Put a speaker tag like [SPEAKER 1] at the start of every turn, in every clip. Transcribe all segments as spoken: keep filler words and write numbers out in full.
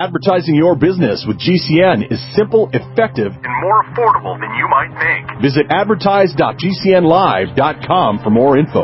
[SPEAKER 1] Advertising your business with G C N is simple, effective, and more affordable than you might think. Visit advertise dot g c n live dot com for more info.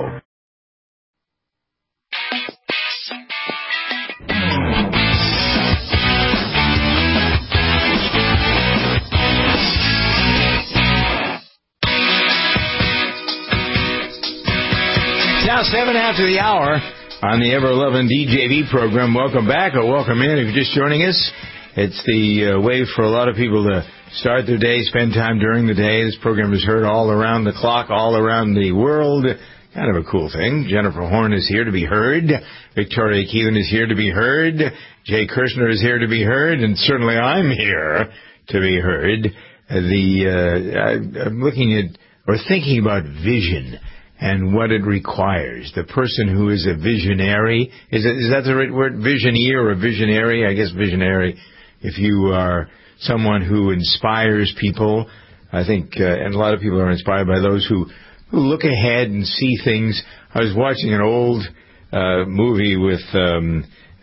[SPEAKER 2] Now, seven after the hour on the ever-loving D J V program. Welcome back, or welcome in if you're just joining us. It's the uh, way for a lot of people to start their day, spend time during the day. This program is heard all around the clock, all around the world. Kind of a cool thing. Jennifer Horn is here to be heard. Victoria Keelan is here to be heard. Jay Kirshner is here to be heard. And certainly I'm here to be heard. Uh, the uh, I, I'm looking at, or thinking about vision and what it requires. The person who is a visionary, is, it, is that the right word, visioneer or visionary? I guess visionary. If you are someone who inspires people, I think, uh, and a lot of people are inspired by those who, who look ahead and see things. I was watching an old uh, movie with um,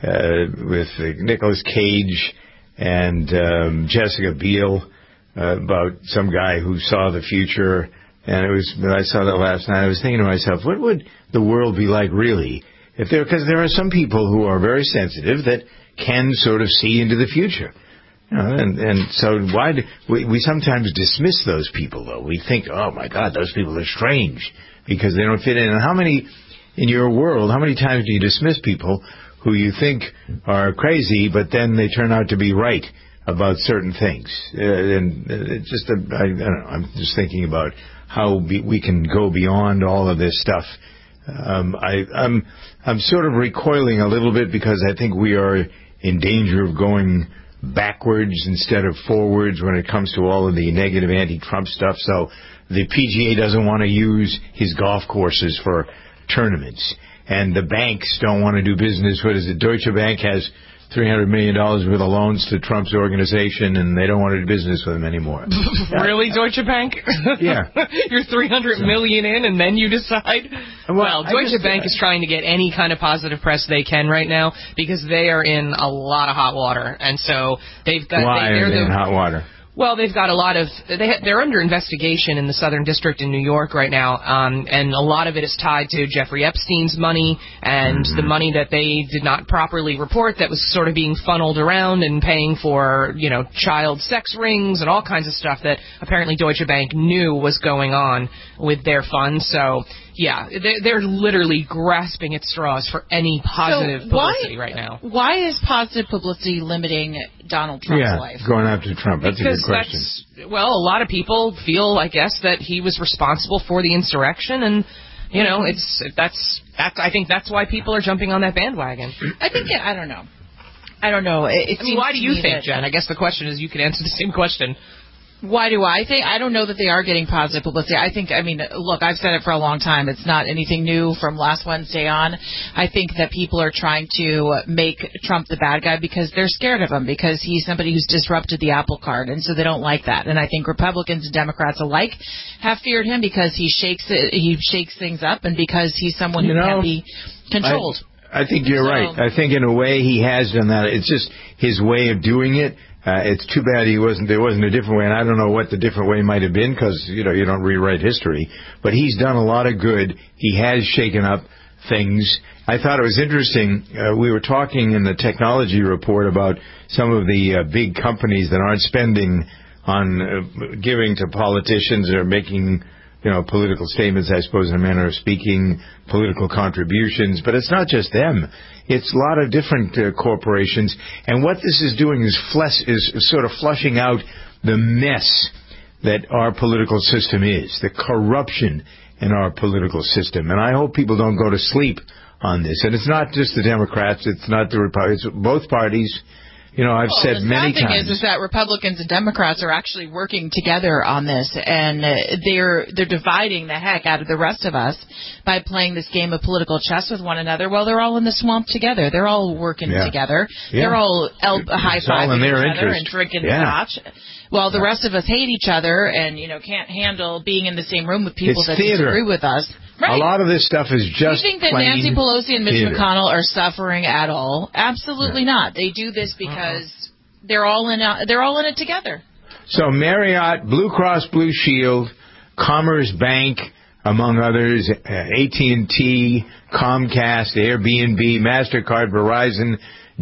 [SPEAKER 2] uh, with uh, Nicolas Cage and um, Jessica Biel uh, about some guy who saw the future. And it was, I saw that last night. I was thinking to myself, what would the world be like really if there, because there are some people who are very sensitive that can sort of see into the future. You know, and, and so why do, we, we sometimes dismiss those people though. We think, oh my God, those people are strange because they don't fit in. And how many, in your world, how many times do you dismiss people who you think are crazy, but then they turn out to be right about certain things? Uh, and it's just, a, I, I don't know, I'm just thinking about how we, we can go beyond all of this stuff. Um, I, I'm I'm sort of recoiling a little bit because I think we are in danger of going backwards instead of forwards when it comes to all of the negative anti-Trump stuff. So the P G A doesn't want to use his golf courses for tournaments, and the banks don't want to do business. What is it? Deutsche Bank has three hundred million dollars worth of loans to Trump's organization, and they don't want to do business with him anymore.
[SPEAKER 3] Really, Deutsche Bank?
[SPEAKER 2] Yeah.
[SPEAKER 3] You're three hundred million dollars in, and then you decide?
[SPEAKER 2] Well,
[SPEAKER 3] well Deutsche
[SPEAKER 2] just,
[SPEAKER 3] Bank
[SPEAKER 2] uh,
[SPEAKER 3] is trying to get any kind of positive press they can right now because they are in a lot of hot water. And so they've got...
[SPEAKER 2] Why
[SPEAKER 3] they,
[SPEAKER 2] are they
[SPEAKER 3] the,
[SPEAKER 2] in hot water?
[SPEAKER 3] Well, they've got a lot of... They, they're under investigation in the Southern District in New York right now, um, and a lot of it is tied to Jeffrey Epstein's money and mm-hmm. the money that they did not properly report that was sort of being funneled around and paying for, you know, child sex rings and all kinds of stuff that apparently Deutsche Bank knew was going on with their funds. So, yeah, they're, they're literally grasping at straws for any positive
[SPEAKER 4] so
[SPEAKER 3] publicity
[SPEAKER 4] why,
[SPEAKER 3] right now.
[SPEAKER 4] Why is positive publicity limiting Donald Trump's
[SPEAKER 2] yeah,
[SPEAKER 4] life?
[SPEAKER 2] Going after Trump. That's
[SPEAKER 3] because
[SPEAKER 2] a good question.
[SPEAKER 3] That's, well, a lot of people feel, I guess, that he was responsible for the insurrection, and you know, it's that's that's. I think that's why people are jumping on that bandwagon.
[SPEAKER 4] I think it, I don't know. I don't know. It, it
[SPEAKER 3] I mean, why do you think,
[SPEAKER 4] that,
[SPEAKER 3] Jen? I guess the question is, you can answer the same question.
[SPEAKER 4] Why do I think? I don't know that they are getting positive publicity. I think, I mean, look, I've said it for a long time. It's not anything new from last Wednesday on. I think that people are trying to make Trump the bad guy because they're scared of him, because he's somebody who's disrupted the apple cart, and so they don't like that. And I think Republicans and Democrats alike have feared him because he shakes it, he shakes things up, and because he's someone
[SPEAKER 2] you
[SPEAKER 4] who
[SPEAKER 2] know,
[SPEAKER 4] can't be controlled.
[SPEAKER 2] I, I think you're
[SPEAKER 4] so,
[SPEAKER 2] right. I think in a way he has done that. It's just his way of doing it. Uh, it's too bad he wasn't. There wasn't a different way, and I don't know what the different way might have been because you know you don't rewrite history. But he's done a lot of good. He has shaken up things. I thought it was interesting. Uh, we were talking in the technology report about some of the uh, big companies that aren't spending on uh, giving to politicians or making, you know, political statements, I suppose, in a manner of speaking, political contributions. But it's not just them. It's a lot of different uh, corporations. And what this is doing is, flesh, is sort of flushing out the mess that our political system is, the corruption in our political system. And I hope people don't go to sleep on this. And it's not just the Democrats. It's not the Republicans. It's both parties. You know, I've
[SPEAKER 4] well,
[SPEAKER 2] said
[SPEAKER 4] the
[SPEAKER 2] many
[SPEAKER 4] sad thing
[SPEAKER 2] times.
[SPEAKER 4] Is, is that Republicans and Democrats are actually working together on this, and uh, they're they're dividing the heck out of the rest of us by playing this game of political chess with one another. Well, they're all in the swamp together. They're all working
[SPEAKER 2] yeah.
[SPEAKER 4] together.
[SPEAKER 2] Yeah.
[SPEAKER 4] They're all el- high-fiving each
[SPEAKER 2] interest.
[SPEAKER 4] other and drinking
[SPEAKER 2] yeah.
[SPEAKER 4] scotch. Well, the rest of us hate each other and, you know, can't handle being in the same room with people
[SPEAKER 2] it's
[SPEAKER 4] that
[SPEAKER 2] theater.
[SPEAKER 4] disagree with us. Right.
[SPEAKER 2] A lot of this stuff is just
[SPEAKER 4] Do you think that
[SPEAKER 2] plain
[SPEAKER 4] Nancy Pelosi and Mitch
[SPEAKER 2] theater.
[SPEAKER 4] McConnell are suffering at all? Absolutely
[SPEAKER 2] No.
[SPEAKER 4] not. They do this because uh-uh. they're all in. A, they're all in it together.
[SPEAKER 2] So Marriott, Blue Cross Blue Shield, Commerce Bank, among others, uh, A T and T, Comcast, Airbnb, MasterCard, Verizon,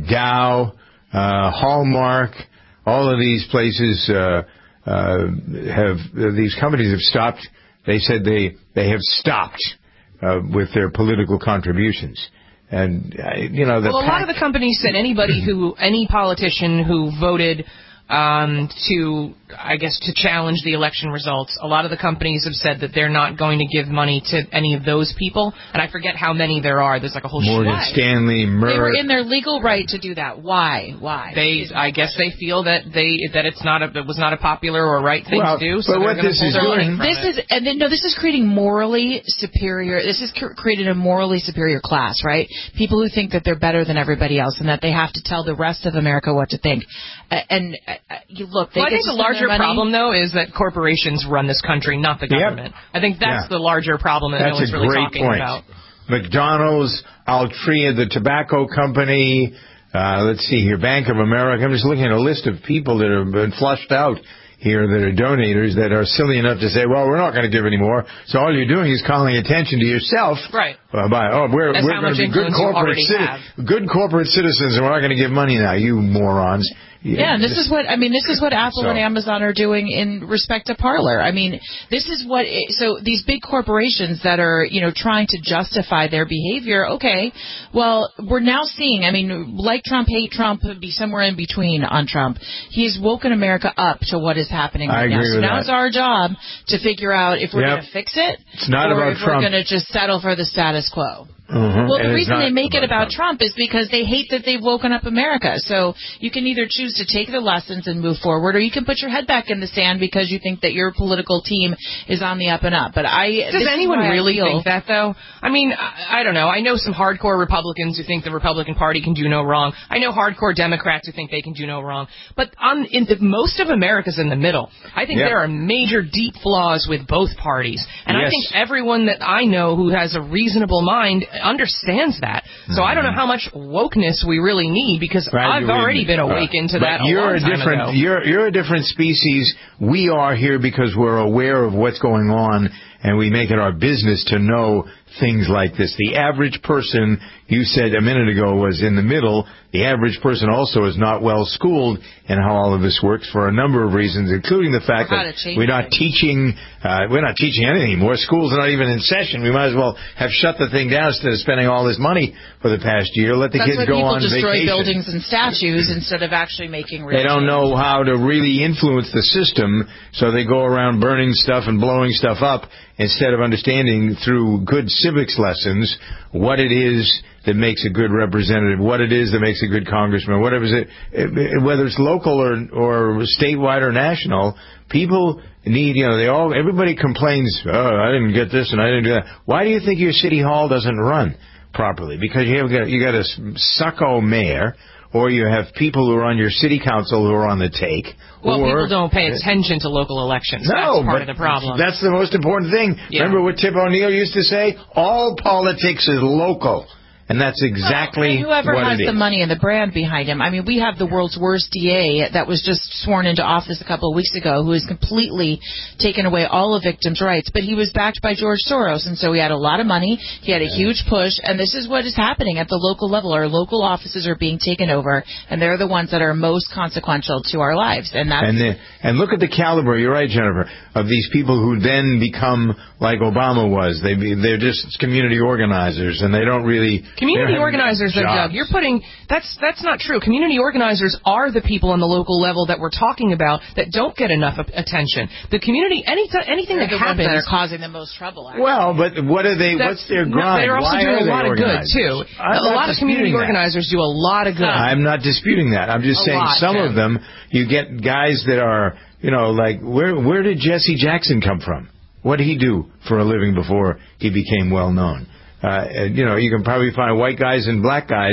[SPEAKER 2] Dow, uh, Hallmark, all of these places uh, uh, have uh, these companies have stopped. They said they they have stopped uh, with their political contributions. And uh, you know, the
[SPEAKER 3] well, a lot of the companies said anybody who any politician who voted um, to, I guess, to challenge the election results. A lot of the companies have said that they're not going to give money to any of those people, and I forget how many there are. There's like a whole
[SPEAKER 2] Morgan
[SPEAKER 3] Why?
[SPEAKER 2] Stanley, Merck.
[SPEAKER 4] They were in their legal right to do that. Why? Why?
[SPEAKER 3] They, I guess, they feel that they that it's not a it was not a popular or right thing
[SPEAKER 2] well,
[SPEAKER 3] to do. So
[SPEAKER 2] but what this is doing,
[SPEAKER 4] this is and then, no, this is creating morally superior. This is cr- creating a morally superior class, right? People who think that they're better than everybody else and that they have to tell the rest of America what to think. Uh, and uh, you look, they
[SPEAKER 3] well, I
[SPEAKER 4] get
[SPEAKER 3] think
[SPEAKER 4] to
[SPEAKER 3] the
[SPEAKER 4] spend
[SPEAKER 3] larger
[SPEAKER 4] their money.
[SPEAKER 3] problem, though, is that corporations run this country, not the government. Yep. I think that's
[SPEAKER 2] yeah.
[SPEAKER 3] the larger problem that
[SPEAKER 2] that's
[SPEAKER 3] no one's
[SPEAKER 2] a
[SPEAKER 3] really
[SPEAKER 2] great
[SPEAKER 3] talking
[SPEAKER 2] point.
[SPEAKER 3] about.
[SPEAKER 2] McDonald's, Altria, the tobacco company, uh, let's see here, Bank of America. I'm just looking at a list of people that have been flushed out here that are donators that are silly enough to say, well, we're not going to give any more. So all you're doing is calling attention to yourself.
[SPEAKER 3] Right.
[SPEAKER 2] Uh, by, oh, we're,
[SPEAKER 3] That's
[SPEAKER 2] we're going to be good corporate, citi- good corporate citizens and we're not going to give money now, you morons.
[SPEAKER 4] Yeah,
[SPEAKER 2] yeah
[SPEAKER 4] and this is what I mean. This is what Apple
[SPEAKER 2] so.
[SPEAKER 4] and Amazon are doing in respect to Parler. I mean, this is what. It, so these big corporations that are, you know, trying to justify their behavior. Okay, well, we're now seeing. I mean, like Trump, hate Trump, be somewhere in between on Trump. He's woken America up to what is happening right
[SPEAKER 2] I
[SPEAKER 4] now.
[SPEAKER 2] agree
[SPEAKER 4] So
[SPEAKER 2] with
[SPEAKER 4] now
[SPEAKER 2] that.
[SPEAKER 4] it's our job to figure out if we're
[SPEAKER 2] yep.
[SPEAKER 4] going to fix it,
[SPEAKER 2] it's not
[SPEAKER 4] or
[SPEAKER 2] about
[SPEAKER 4] if
[SPEAKER 2] Trump.
[SPEAKER 4] we're going to just settle for the status quo.
[SPEAKER 2] Mm-hmm.
[SPEAKER 4] Well, the
[SPEAKER 2] and
[SPEAKER 4] reason they make
[SPEAKER 2] about
[SPEAKER 4] it about
[SPEAKER 2] Trump.
[SPEAKER 4] Trump is because they hate that they've woken up America. So you can either choose to take the lessons and move forward, or you can put your head back in the sand because you think that your political team is on the up and up. But I
[SPEAKER 3] does anyone really
[SPEAKER 4] feel,
[SPEAKER 3] think that, though? I mean, I, I don't know. I know some hardcore Republicans who think the Republican Party can do no wrong. I know hardcore Democrats who think they can do no wrong. But on in the, most of America's in the middle. I think
[SPEAKER 2] yep.
[SPEAKER 3] there are major deep flaws with both parties, and
[SPEAKER 2] yes.
[SPEAKER 3] I think everyone that I know who has a reasonable mind understands that. So mm-hmm. I don't know how much wokeness we really need because
[SPEAKER 2] right,
[SPEAKER 3] I've already been awakened
[SPEAKER 2] uh,
[SPEAKER 3] to that
[SPEAKER 2] but
[SPEAKER 3] a
[SPEAKER 2] you're
[SPEAKER 3] long
[SPEAKER 2] a
[SPEAKER 3] time
[SPEAKER 2] different,
[SPEAKER 3] ago.
[SPEAKER 2] You're, you're a different species. We are here because we're aware of what's going on, and we make it our business to know things like this. The average person, you said a minute ago, was in the middle. The average person also is not well schooled in how all of this works for a number of reasons, including the fact that we're not things. teaching, uh, we're not teaching anything anymore. Schools are not even in session. We might as well have shut the thing down instead of spending all this money for the past year. Let the
[SPEAKER 4] That's
[SPEAKER 2] kids go on vacation.
[SPEAKER 4] That's why people destroy buildings and statues instead of actually making real
[SPEAKER 2] They don't
[SPEAKER 4] change.
[SPEAKER 2] know how to really influence the system, so they go around burning stuff and blowing stuff up instead of understanding through good civics lessons what it is that makes a good representative, what it is that makes a good congressman, whatever it is, whether it's local or or statewide or national. People need, you know, they all, everybody complains, oh, I didn't get this and I didn't do that. Why do you think your city hall doesn't run properly? Because you have got, you got a sucko mayor, or you have people who are on your city council who are on the take.
[SPEAKER 3] Well,
[SPEAKER 2] or,
[SPEAKER 3] people don't pay attention to local elections.
[SPEAKER 2] No,
[SPEAKER 3] that's part
[SPEAKER 2] but
[SPEAKER 3] of the problem.
[SPEAKER 2] That's the most important thing.
[SPEAKER 3] Yeah.
[SPEAKER 2] Remember what Tip O'Neill used to say? All politics is local. And that's exactly
[SPEAKER 4] well, and whoever
[SPEAKER 2] what
[SPEAKER 4] has
[SPEAKER 2] it
[SPEAKER 4] the
[SPEAKER 2] is.
[SPEAKER 4] money and the brand behind him. I mean, we have the world's worst D A that was just sworn into office a couple of weeks ago, who has completely taken away all of victims' rights. But he was backed by George Soros, and so he had a lot of money. He had a huge push, and this is what is happening at the local level. Our local offices are being taken over, and they're the ones that are most consequential to our lives. And that's
[SPEAKER 2] and, the, and look at the caliber. You're right, Jennifer, of these people who then become like Obama was. They be, they're just community organizers, and they don't really.
[SPEAKER 3] Community organizers, though, Doug, you're putting that's that's not true. Community organizers are the people on the local level that we're talking about that don't get enough attention. The community, any anything
[SPEAKER 4] they're
[SPEAKER 3] that
[SPEAKER 4] the
[SPEAKER 3] happens,
[SPEAKER 4] ones that are causing the most trouble. Actually.
[SPEAKER 2] Well, but what are they? What's their grind?
[SPEAKER 3] They're also
[SPEAKER 2] Why
[SPEAKER 3] doing
[SPEAKER 2] are
[SPEAKER 3] a lot
[SPEAKER 2] they
[SPEAKER 3] of good
[SPEAKER 2] organizers?
[SPEAKER 3] too.
[SPEAKER 2] I'm
[SPEAKER 3] a lot of community
[SPEAKER 2] that.
[SPEAKER 3] organizers do a lot of good.
[SPEAKER 2] I'm not disputing that. I'm just
[SPEAKER 3] A
[SPEAKER 2] saying
[SPEAKER 3] lot,
[SPEAKER 2] some
[SPEAKER 3] Jim.
[SPEAKER 2] of them, you get guys that are, you know, like where where did Jesse Jackson come from? What did he do for a living before he became well known? Uh, you know, you can probably find white guys and black guys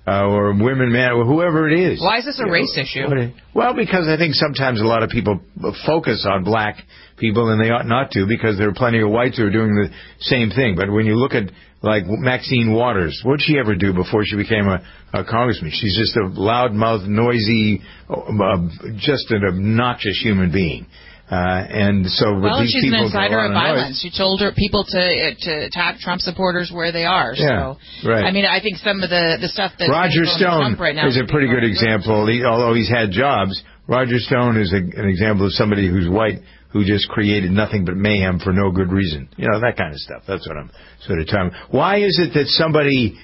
[SPEAKER 2] uh, or women, man, or whoever it is.
[SPEAKER 3] Why is this a
[SPEAKER 2] you
[SPEAKER 3] race
[SPEAKER 2] know,
[SPEAKER 3] issue?
[SPEAKER 2] Well, because I think sometimes a lot of people focus on black people, and they ought not to, because there are plenty of whites who are doing the same thing. But when you look at, like, Maxine Waters, what did she ever do before she became a, a congressman? She's just a loudmouth, noisy, uh, just an obnoxious human being. Uh, and so,
[SPEAKER 4] well,
[SPEAKER 2] these
[SPEAKER 4] she's
[SPEAKER 2] people
[SPEAKER 4] an inciter of violence.
[SPEAKER 2] noise.
[SPEAKER 4] She told her people to to attack Trump supporters where they are.
[SPEAKER 2] Yeah,
[SPEAKER 4] so,
[SPEAKER 2] right.
[SPEAKER 4] I mean, I think some of the the stuff that
[SPEAKER 2] Roger Stone
[SPEAKER 4] right now
[SPEAKER 2] is a pretty good example. He, although he's had jobs, Roger Stone is a, an example of somebody who's white who just created nothing but mayhem for no good reason. You know, that kind of stuff. That's what I'm sort of talking about. Why is it that somebody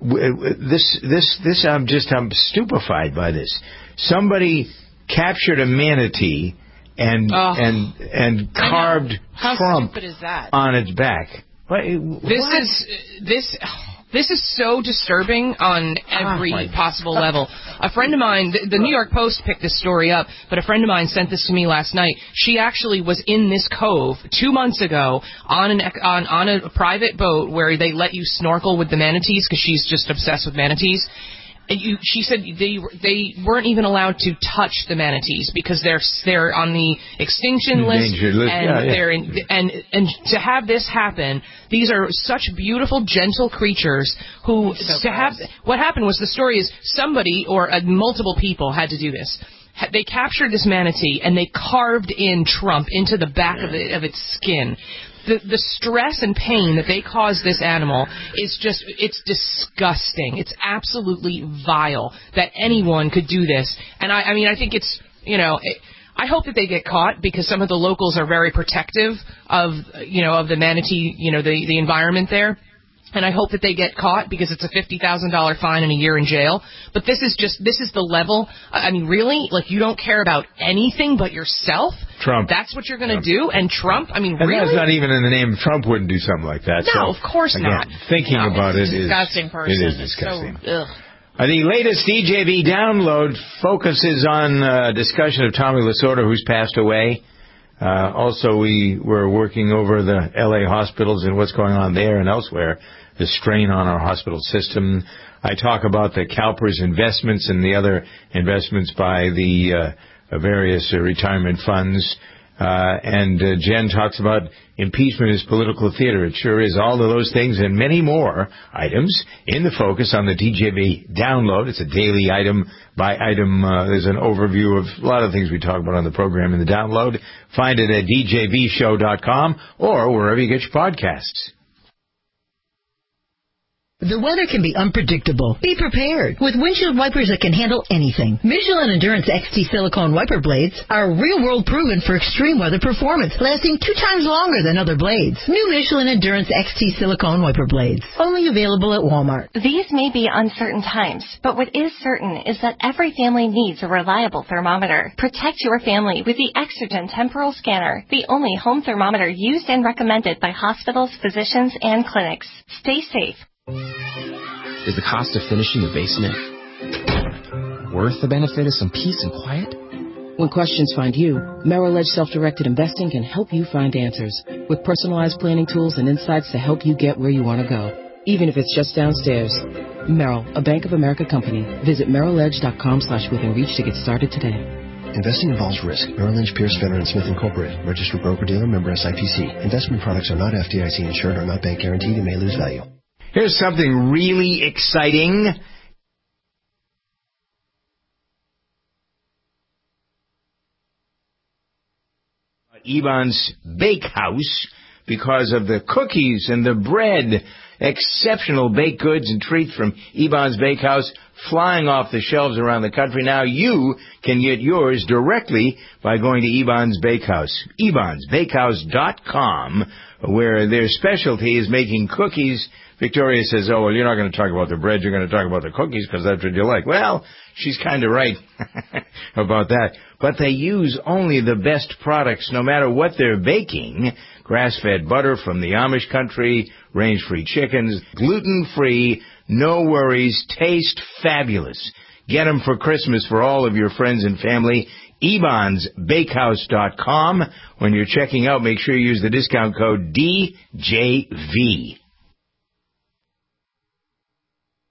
[SPEAKER 2] this this this I'm just I'm stupefied by this. Somebody captured a manatee and
[SPEAKER 4] oh,
[SPEAKER 2] and and carved
[SPEAKER 4] How
[SPEAKER 2] Trump
[SPEAKER 4] stupid is that?
[SPEAKER 2] on its back. What,
[SPEAKER 3] this
[SPEAKER 2] what?
[SPEAKER 3] is this this is so disturbing on every
[SPEAKER 2] oh
[SPEAKER 3] possible level. A friend of mine, the, the New York Post picked this story up, but a friend of mine sent this to me last night. She actually was in this cove two months ago on an on on a private boat where they let you snorkel with the manatees, because she's just obsessed with manatees. And you, she said they they weren't even allowed to touch the manatees because they're they're on the extinction list,
[SPEAKER 2] list.
[SPEAKER 3] and
[SPEAKER 2] yeah, yeah.
[SPEAKER 3] they're in, and and to have this happen, these are such beautiful, gentle creatures who
[SPEAKER 4] So
[SPEAKER 3] to have what happened was the story is somebody or uh, multiple people had to do this. They captured this manatee and they carved in Trump into the back of, it, of its skin. The, the stress and pain that they cause this animal is just, it's disgusting. It's absolutely vile that anyone could do this. And I, I mean, I think it's, you know, it, I hope that they get caught, because some of the locals are very protective of, you know, of the manatee, you know, the, the environment there. And I hope that they get caught, because it's a fifty thousand dollars fine and a year in jail. But this is just, this is the level. I mean, really? Like, you don't care about anything but yourself?
[SPEAKER 2] Trump.
[SPEAKER 3] That's what you're going to do? And Trump? I mean,
[SPEAKER 2] and
[SPEAKER 3] really?
[SPEAKER 2] that's not even in the name of Trump wouldn't do something like that.
[SPEAKER 3] No,
[SPEAKER 2] so,
[SPEAKER 3] of course
[SPEAKER 2] again,
[SPEAKER 3] not.
[SPEAKER 2] Thinking
[SPEAKER 3] no,
[SPEAKER 2] about it is
[SPEAKER 4] disgusting person.
[SPEAKER 2] It is disgusting.
[SPEAKER 4] So, ugh.
[SPEAKER 2] Uh, the latest D J V download focuses on uh, discussion of Tommy Lasorda, who's passed away. Uh, also, we were working over the L A hospitals and what's going on there and elsewhere, the strain on our hospital system. I talk about the CalPERS investments and the other investments by the uh, various uh, retirement funds. Uh, and uh, Jen talks about impeachment as political theater. It sure is. All of those things and many more items in the focus on the D J V download. It's a daily item by item. Uh, there's an overview of a lot of things we talk about on the program in the download. Find it at d j v show dot com or wherever you get your podcasts.
[SPEAKER 5] The weather can be unpredictable. Be prepared with windshield wipers that can handle anything. Michelin Endurance X T silicone wiper blades are real-world proven for extreme weather performance, lasting two times longer than other blades. New Michelin Endurance X T silicone wiper blades, only available at Walmart.
[SPEAKER 6] These may be uncertain times, but what is certain is that every family needs a reliable thermometer. Protect your family with the Exergen Temporal Scanner, the only home thermometer used and recommended by hospitals, physicians, and clinics. Stay safe.
[SPEAKER 7] Is the cost of finishing the basement worth the benefit of some peace and quiet?
[SPEAKER 8] When questions find you, Merrill Edge Self-Directed Investing can help you find answers with personalized planning tools and insights to help you get where you want to go, even if it's just downstairs. Merrill, a Bank of America company. Visit merrill edge dot com slash within reach to get started today.
[SPEAKER 9] Investing involves risk. Merrill Lynch, Pierce, Fenner and Smith Incorporated. Registered broker-dealer, member S I P C. Investment products are not F D I C insured or not bank guaranteed and may lose value.
[SPEAKER 2] Here's something really exciting. Ebon's Bakehouse, because of the cookies and the bread. Exceptional baked goods and treats from Ebon's Bakehouse flying off the shelves around the country. Now you can get yours directly by going to Ebon's Bakehouse. ebons bakehouse dot com, where their specialty is making cookies. Victoria says, oh, well, you're not going to talk about the bread, you're going to talk about the cookies because that's what you like. Well, she's kind of right about that. But they use only the best products no matter what they're baking. Grass-fed butter from the Amish country, range-free chickens, gluten-free, no worries, taste fabulous. Get them for Christmas for all of your friends and family. ebons bakehouse dot com. When you're checking out, make sure you use the discount code D J V.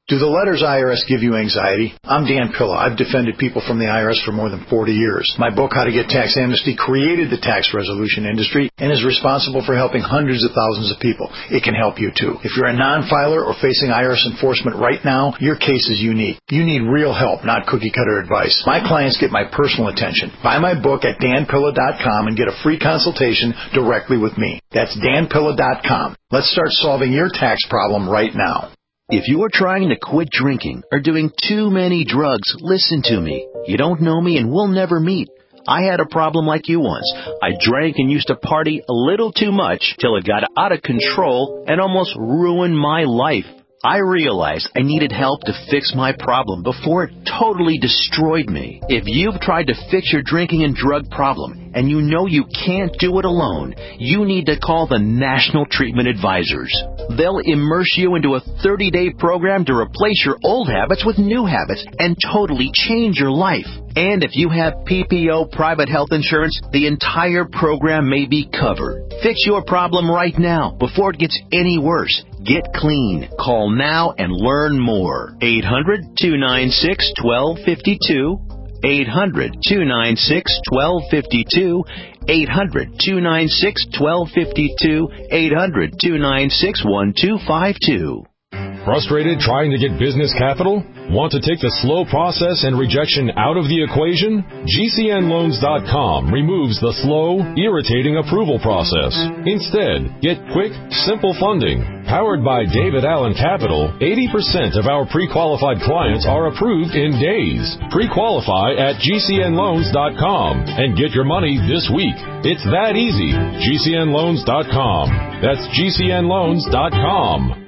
[SPEAKER 10] Do the letters I R S give you anxiety? I'm Dan Pilla. I've defended people from the I R S for more than forty years. My book, How to Get Tax Amnesty, created the tax resolution industry and is responsible for helping hundreds of thousands of people. It can help you, too. If you're a non-filer or facing I R S enforcement right now, your case is unique. You need real help, not cookie-cutter advice. My clients get my personal attention. Buy my book at dan pilla dot com and get a free consultation directly with me. That's dan pilla dot com. Let's start solving your tax problem right now.
[SPEAKER 11] If you are trying to quit drinking or doing too many drugs, listen to me. You don't know me and we'll never meet. I had a problem like you once. I drank and used to party a little too much till it got out of control and almost ruined my life. I realized I needed help to fix my problem before it totally destroyed me. If you've tried to fix your drinking and drug problem and you know you can't do it alone, you need to call the National Treatment Advisors. They'll immerse you into a thirty-day program to replace your old habits with new habits and totally change your life. And if you have P P O private health insurance, the entire program may be covered. Fix your problem right now before it gets any worse. Get clean. Call now and learn more. eight hundred, two nine six, one two five two. eight hundred, two nine six, one two five two. eight hundred, two nine six, one two five two. eight hundred, two nine six, one two five two.
[SPEAKER 12] Frustrated trying to get business capital? Want to take the slow process and rejection out of the equation? G C N loans dot com removes the slow, irritating approval process. Instead, get quick, simple funding. Powered by David Allen Capital, eighty percent of our pre-qualified clients are approved in days. Pre-qualify at G C N loans dot com and get your money this week. It's that easy. G C N loans dot com. That's G C N loans dot com.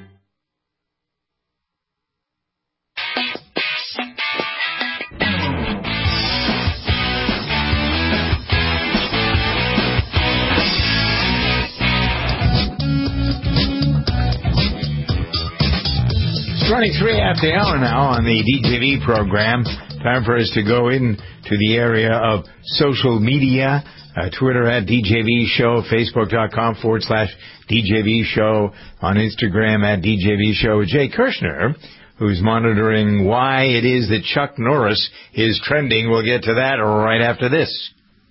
[SPEAKER 2] Running three after the hour now on the D J V program. Time for us to go into the area of social media. Uh, Twitter at D J V Show, Facebook.com forward slash DJV Show, on Instagram at D J V Show. Jay Kirshner, who's monitoring why it is that Chuck Norris is trending. We'll get to that right after this.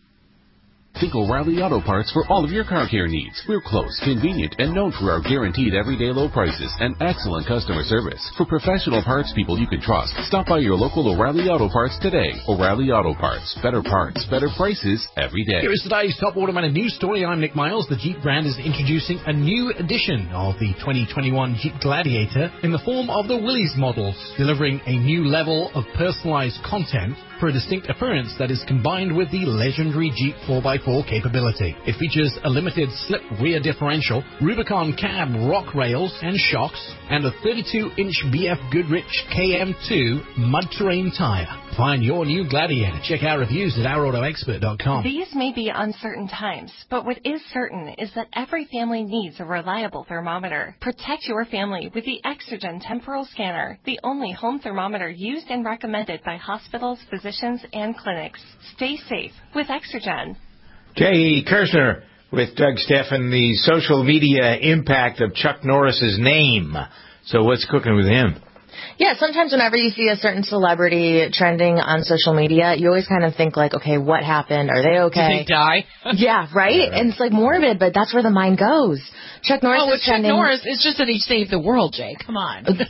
[SPEAKER 13] Think O'Reilly Auto Parts for all of your car care needs. We're close, convenient, and known for our guaranteed everyday low prices and excellent customer service. For professional parts people you can trust, stop by your local O'Reilly Auto Parts today. O'Reilly Auto Parts. Better parts, better prices every day.
[SPEAKER 14] Here is today's top automotive news story. I'm Nick Miles. The Jeep brand is introducing a new edition of the twenty twenty-one Jeep Gladiator in the form of the Willys models, delivering a new level of personalized content for a distinct appearance that is combined with the legendary Jeep four by four capability. It features a limited slip rear differential, Rubicon cab rock rails and shocks, and a thirty-two inch B F Goodrich K M two mud terrain tire. Find your new Gladiator. Check our reviews at our auto expert dot com.
[SPEAKER 6] These may be uncertain times, but what is certain is that every family needs a reliable thermometer. Protect your family with the Exergen Temporal Scanner, the only home thermometer used and recommended by hospitals, physicians, and clinics. Stay safe with Exergen.
[SPEAKER 2] Jay Kirshner with Doug Steffen, the social media impact of Chuck Norris's name. So what's cooking with him?
[SPEAKER 15] Yeah, sometimes whenever you see a certain celebrity trending on social media, you always kind of think like, okay, what happened? Are they okay?
[SPEAKER 3] Did they die?
[SPEAKER 15] Yeah, right? Yeah, right? And it's like morbid, but that's where the mind goes. Chuck Norris
[SPEAKER 4] oh,
[SPEAKER 15] is
[SPEAKER 4] Chuck
[SPEAKER 15] trending.
[SPEAKER 4] Norris, it's just that he saved the world, Jay. Come on. What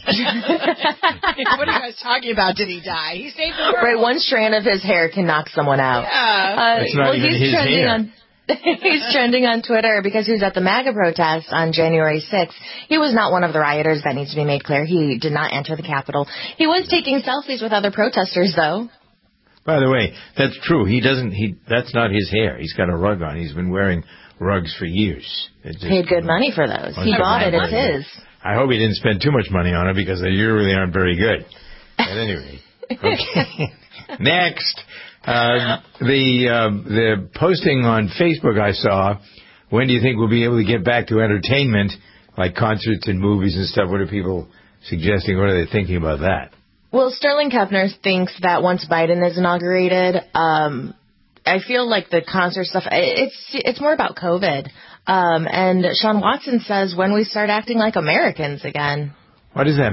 [SPEAKER 4] are you guys talking about? Did he die? He saved the world.
[SPEAKER 15] Right, one strand of his hair can knock someone out.
[SPEAKER 4] Yeah.
[SPEAKER 15] Uh,
[SPEAKER 2] That's not
[SPEAKER 15] well,
[SPEAKER 2] even
[SPEAKER 15] he's
[SPEAKER 2] his
[SPEAKER 15] trending
[SPEAKER 2] hair.
[SPEAKER 15] on He's trending on Twitter because he was at the MAGA protest on January sixth. He was not one of the rioters, that needs to be made clear. He did not enter the Capitol. He was taking selfies with other protesters, though.
[SPEAKER 2] By the way, that's true. He doesn't, he, that's not his hair. He's got a rug on. He's been wearing rugs for years. It just,
[SPEAKER 15] Paid good money for those. He bought it. It's his.
[SPEAKER 2] I hope he didn't spend too much money on it because they really aren't very good. At any rate. Okay. Next. Uh, the uh, the posting on Facebook I saw, when do you think we'll be able to get back to entertainment, like concerts and movies and stuff? What are people suggesting? What are they thinking about that?
[SPEAKER 15] Well, Sterling Kepner thinks that once Biden is inaugurated, um, I feel like the concert stuff, it's it's more about COVID. Um, and Sean Watson says when we start acting like Americans again.
[SPEAKER 2] What does that mean?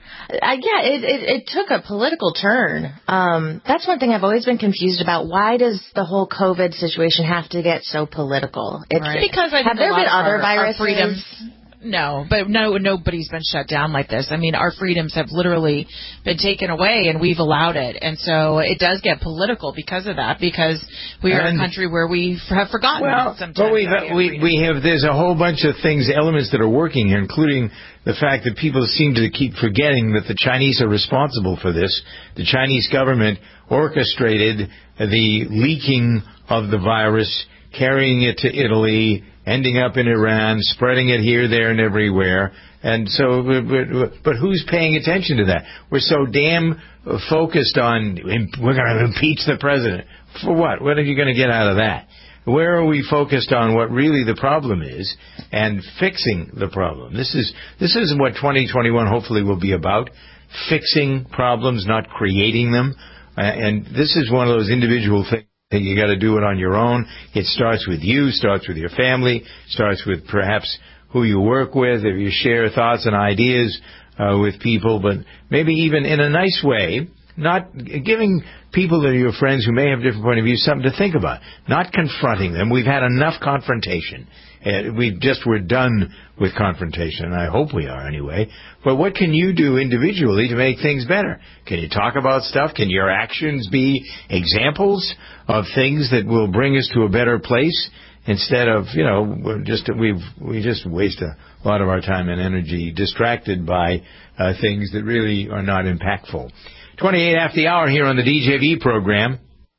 [SPEAKER 15] Uh, yeah, it, it, it took a political turn. Um, that's one thing I've always been confused about. Why does the whole COVID situation have to get so political? It's,
[SPEAKER 4] right. Because I
[SPEAKER 15] have there been other
[SPEAKER 4] our,
[SPEAKER 15] viruses?
[SPEAKER 4] Our freedoms. No, but no, nobody's been shut down like this. I mean, our freedoms have literally been taken away, and we've allowed it. And so it does get political because of that, because we are and, a country where we have forgotten
[SPEAKER 2] well,
[SPEAKER 4] sometimes.
[SPEAKER 2] But we have, we, we have, there's a whole bunch of things, elements that are working here, including the fact that people seem to keep forgetting that the Chinese are responsible for this. The Chinese government orchestrated the leaking of the virus, carrying it to Italy, ending up in Iran, spreading it here, there, and everywhere. And so, but who's paying attention to that? We're so damn focused on, we're going to impeach the president. For what? What are you going to get out of that? Where are we focused on what really the problem is and fixing the problem? This is, this is what twenty twenty-one hopefully will be about. Fixing problems, not creating them. Uh, and this is one of those individual things. You got to do it on your own. It starts with you, starts with your family, starts with perhaps who you work with, if you share thoughts and ideas uh, with people, but maybe even in a nice way, not giving people that are your friends who may have different point of view something to think about, not confronting them. We've had enough confrontation. Uh, we just were done with confrontation, and I hope we are anyway. But what can you do individually to make things better? Can you talk about stuff? Can your actions be examples of things that will bring us to a better place instead of, you know, we're just we've we just waste a lot of our time and energy distracted by uh, things that really are not impactful. twenty-eight after the hour here on the D J V program.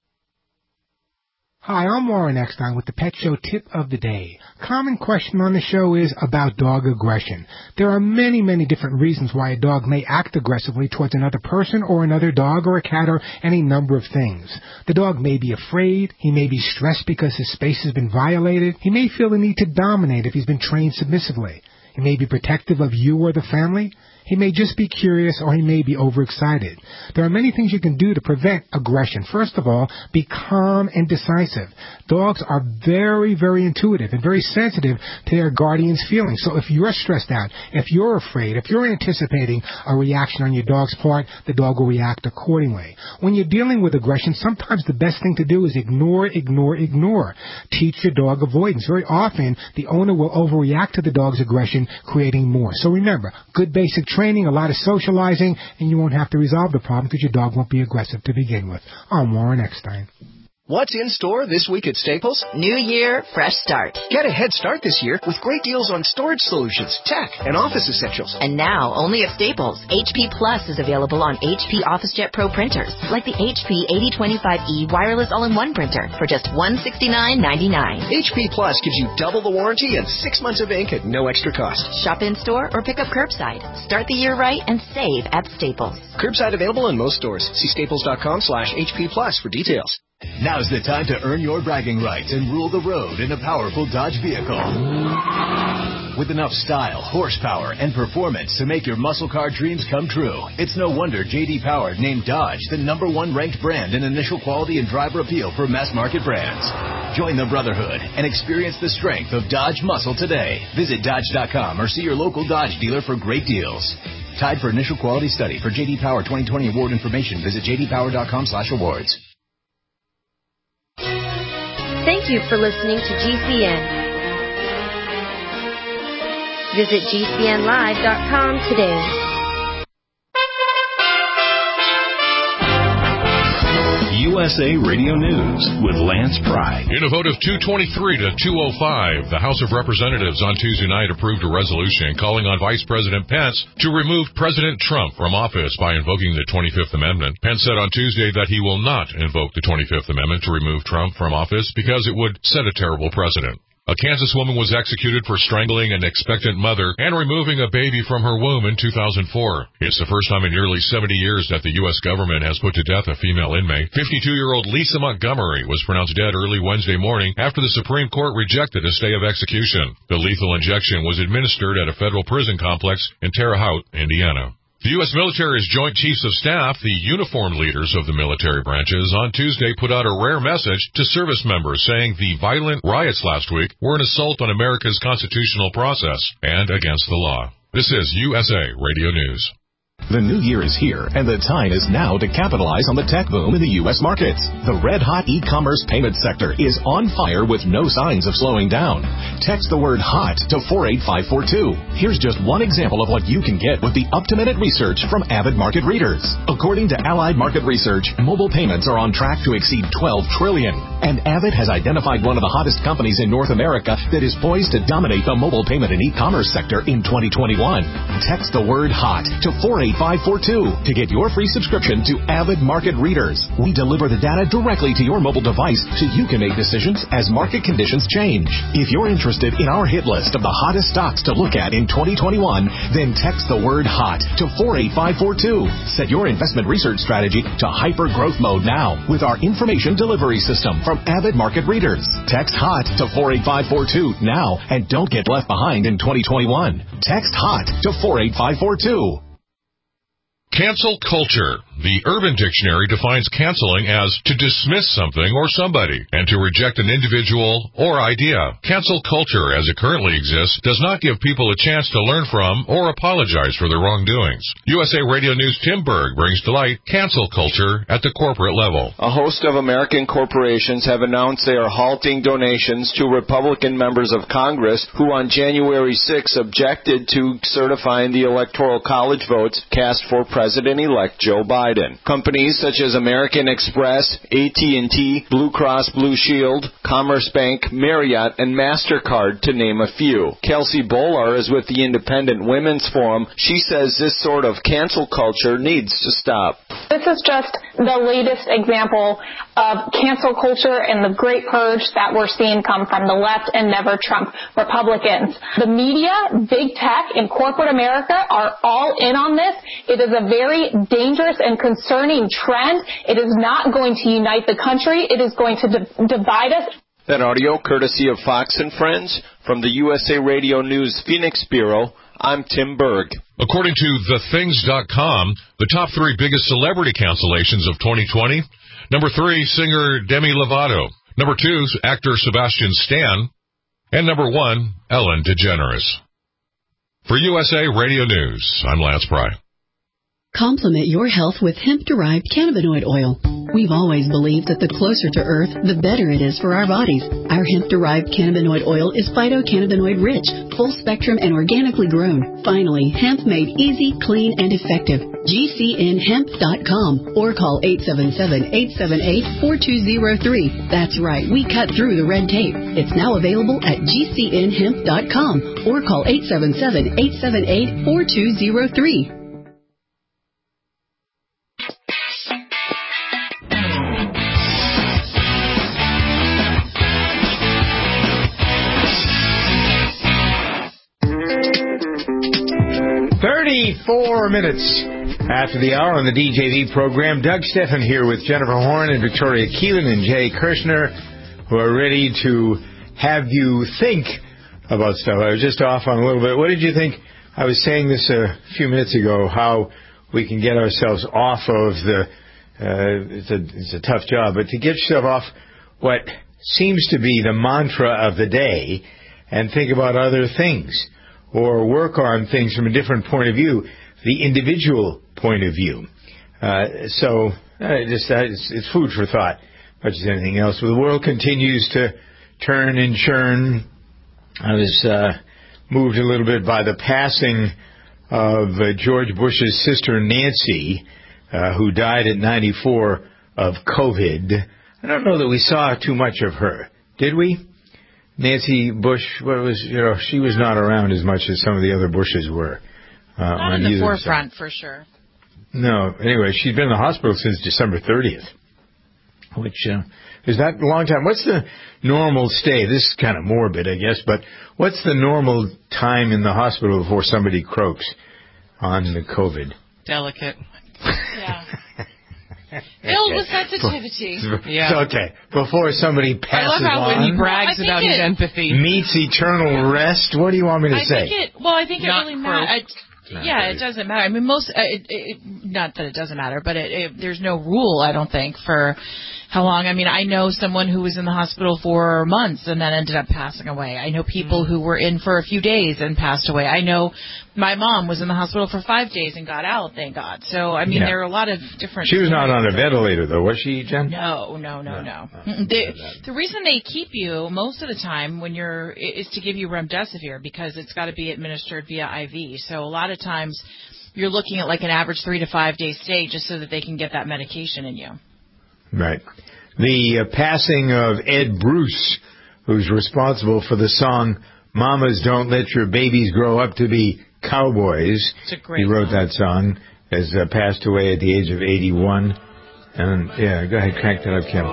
[SPEAKER 16] Hi, I'm Warren Eckstein with the Pet Show Tip of the Day. Common question on the show is about dog aggression. There are many, many different reasons why a dog may act aggressively towards another person or another dog or a cat or any number of things. The dog may be afraid. He may be stressed because his space has been violated. He may feel the need to dominate if he's been trained submissively. He may be protective of you or the family. He may just be curious, or he may be overexcited. There are many things you can do to prevent aggression. First of all, be calm and decisive. Dogs are very, very intuitive and very sensitive to their guardian's feelings. So if you're stressed out, if you're afraid, if you're anticipating a reaction on your dog's part, the dog will react accordingly. When you're dealing with aggression, sometimes the best thing to do is ignore, ignore, ignore. Teach your dog avoidance. Very often, the owner will overreact to the dog's aggression, creating more. So remember, good basic training, a lot of socializing, and you won't have to resolve the problem because your dog won't be aggressive to begin with. I'm Warren Eckstein.
[SPEAKER 17] What's in store this week at Staples?
[SPEAKER 18] New year, fresh start.
[SPEAKER 17] Get a head start this year with great deals on storage solutions, tech, and office essentials.
[SPEAKER 18] And now, only at Staples, H P Plus is available on H P OfficeJet Pro printers, like the H P eighty twenty-five E wireless all-in-one printer for just one hundred sixty-nine ninety-nine.
[SPEAKER 17] H P Plus gives you double the warranty and six months of ink at no extra cost.
[SPEAKER 18] Shop in-store or pick up curbside. Start the year right and save at Staples.
[SPEAKER 17] Curbside available in most stores. See staples.com slash HP Plus for details.
[SPEAKER 19] Now's the time to earn your bragging rights and rule the road in a powerful Dodge vehicle. With enough style, horsepower, and performance to make your muscle car dreams come true, it's no wonder J D Power named Dodge the number one ranked brand in initial quality and driver appeal for mass market brands. Join the brotherhood and experience the strength of Dodge muscle today. Visit Dodge dot com or see your local Dodge dealer for great deals. Tied for initial quality study. For J D Power twenty twenty award information, visit J D Power dot com slash awards.
[SPEAKER 20] Thank you for listening to G C N. Visit G C N live dot com today.
[SPEAKER 1] U S A Radio News with Lance Pride.
[SPEAKER 12] In a vote of two twenty-three to two oh five, the House of Representatives on Tuesday night approved a resolution calling on Vice President Pence to remove President Trump from office by invoking the twenty-fifth Amendment. Pence said on Tuesday that he will not invoke the twenty-fifth Amendment to remove Trump from office because it would set a terrible precedent. A Kansas woman was executed for strangling an expectant mother and removing a baby from her womb in two thousand four. It's the first time in nearly seventy years that the U S government has put to death a female inmate. fifty-two-year-old Lisa Montgomery was pronounced dead early Wednesday morning after the Supreme Court rejected a stay of execution. The lethal injection was administered at a federal prison complex in Terre Haute, Indiana. The U S military's Joint Chiefs of Staff, the uniformed leaders of the military branches, on Tuesday put out a rare message to service members saying the violent riots last week were an assault on America's constitutional process and against the law. This is U S A Radio News.
[SPEAKER 21] The new year is here, and the time is now to capitalize on the tech boom in the U S markets. The red-hot e-commerce payment sector is on fire with no signs of slowing down. Text the word HOT to four eight five four two. Here's just one example of what you can get with the up-to-minute research from Avid Market Readers. According to Allied Market Research, mobile payments are on track to exceed twelve trillion dollars. And Avid has identified one of the hottest companies in North America that is poised to dominate the mobile payment and e-commerce sector in twenty twenty-one. Text the word HOT to four eight five four two to get your free subscription to Avid Market Readers. We deliver the data directly to your mobile device so you can make decisions as market conditions change. If you're interested in our hit list of the hottest stocks to look at in twenty twenty-one, then text the word HOT to four eight five four two. Set your investment research strategy to hyper growth mode now with our information delivery system from Avid Market Readers. Text HOT to four eight five four two now and don't get left behind in twenty twenty-one. Text HOT to four eight five four two.
[SPEAKER 22] Cancel culture. The Urban Dictionary defines canceling as to dismiss something or somebody and to reject an individual or idea. Cancel culture, as it currently exists, does not give people a chance to learn from or apologize for their wrongdoings. U S A Radio News' Tim Berg brings to light cancel culture at the corporate level.
[SPEAKER 23] A host of American corporations have announced they are halting donations to Republican members of Congress who on January sixth objected to certifying the Electoral College votes cast for President-elect Joe Biden. Companies such as American Express, A T and T, Blue Cross Blue Shield, Commerce Bank, Marriott, and MasterCard, to name a few. Kelsey Bolar is with the Independent Women's Forum. She says this sort of cancel culture needs to stop.
[SPEAKER 24] This is just the latest example of cancel culture and the great purge that we're seeing come from the left and never Trump Republicans. The media, big tech, and corporate America are all in on this. It is a very dangerous and concerning trend. It is not going to unite the country. It is going to di- divide us.
[SPEAKER 23] That audio courtesy of Fox and Friends from the U S A Radio News Phoenix Bureau. I'm Tim Berg.
[SPEAKER 22] According to the things dot com, the top three biggest celebrity cancellations of twenty twenty. Number three, singer Demi Lovato. Number two, actor Sebastian Stan. And number one, Ellen DeGeneres. For U S A Radio News, I'm Lance Pry.
[SPEAKER 25] Complement your health with hemp-derived cannabinoid oil. We've always believed that the closer to Earth, the better it is for our bodies. Our hemp-derived cannabinoid oil is phytocannabinoid-rich, full-spectrum, and organically grown. Finally, hemp made easy, clean, and effective. G C N hemp dot com or call eight seven seven, eight seven eight, four two zero three. That's right, we cut through the red tape. It's now available at G C N hemp dot com or call eight seven seven, eight seven eight, four two zero three.
[SPEAKER 2] thirty-four minutes after the hour on the D J V program. Doug Steffen here with Jennifer Horn and Victoria Keelan and Jay Kirshner, who are ready to have you think about stuff. I was just off on a little bit. What did you think? I was saying this a few minutes ago, how we can get ourselves off of the, uh, it's a, it's a tough job, but to get yourself off what seems to be the mantra of the day and think about other things, or work on things from a different point of view, the individual point of view. Uh, so, uh, just uh, it's, it's food for thought, much as anything else. Well, the world continues to turn and churn. I was uh, moved a little bit by the passing of uh, George Bush's sister Nancy, uh, who died at ninety-four of COVID. I don't know that we saw too much of her, did we? Nancy Bush, what was you know, she was not around as much as some of the other Bushes were. Uh,
[SPEAKER 4] not
[SPEAKER 2] on
[SPEAKER 4] in the
[SPEAKER 2] either
[SPEAKER 4] forefront,
[SPEAKER 2] side.
[SPEAKER 4] for sure.
[SPEAKER 2] No, anyway, she's been in the hospital since December thirtieth, which uh, is that a long time. What's the normal stay? This is kind of morbid, I guess, but what's the normal time in the hospital before somebody croaks on the COVID?
[SPEAKER 4] Delicate. Yeah. Filled with sensitivity.
[SPEAKER 2] Yeah. Okay. Before somebody passes on.
[SPEAKER 4] I love how when
[SPEAKER 3] he brags about his empathy.
[SPEAKER 2] Meets eternal rest. What do you want me to
[SPEAKER 4] I
[SPEAKER 2] say?
[SPEAKER 4] Think it, well, I think
[SPEAKER 3] Not
[SPEAKER 4] it really matters. Yeah,
[SPEAKER 2] really.
[SPEAKER 4] It doesn't matter. I mean, most, uh, it, it, not that it doesn't matter, but it, it, there's no rule, I don't think, for How long? I mean, I know someone who was in the hospital for months and then ended up passing away. I know people who were in for a few days and passed away. I know my mom was in the hospital for five days and got out, thank God. So, I mean,
[SPEAKER 2] Yeah.
[SPEAKER 4] there are a lot of different...
[SPEAKER 2] She was not on a ventilator, though, was she, Jen?
[SPEAKER 4] No, no, no, no. no. They, the reason they keep you most of the time when you're is to give you remdesivir because it's got to be administered via I V. So a lot of times you're looking at like an average three to five day stay just so that they can get that medication in you.
[SPEAKER 2] Right. The uh, passing of Ed Bruce, who's responsible for the song "Mamas Don't Let Your Babies Grow Up to Be Cowboys."
[SPEAKER 4] It's a great
[SPEAKER 2] he wrote
[SPEAKER 4] song.
[SPEAKER 2] that song. Has uh, passed away at the age of eighty-one. And yeah, go ahead, crank that up, Kim.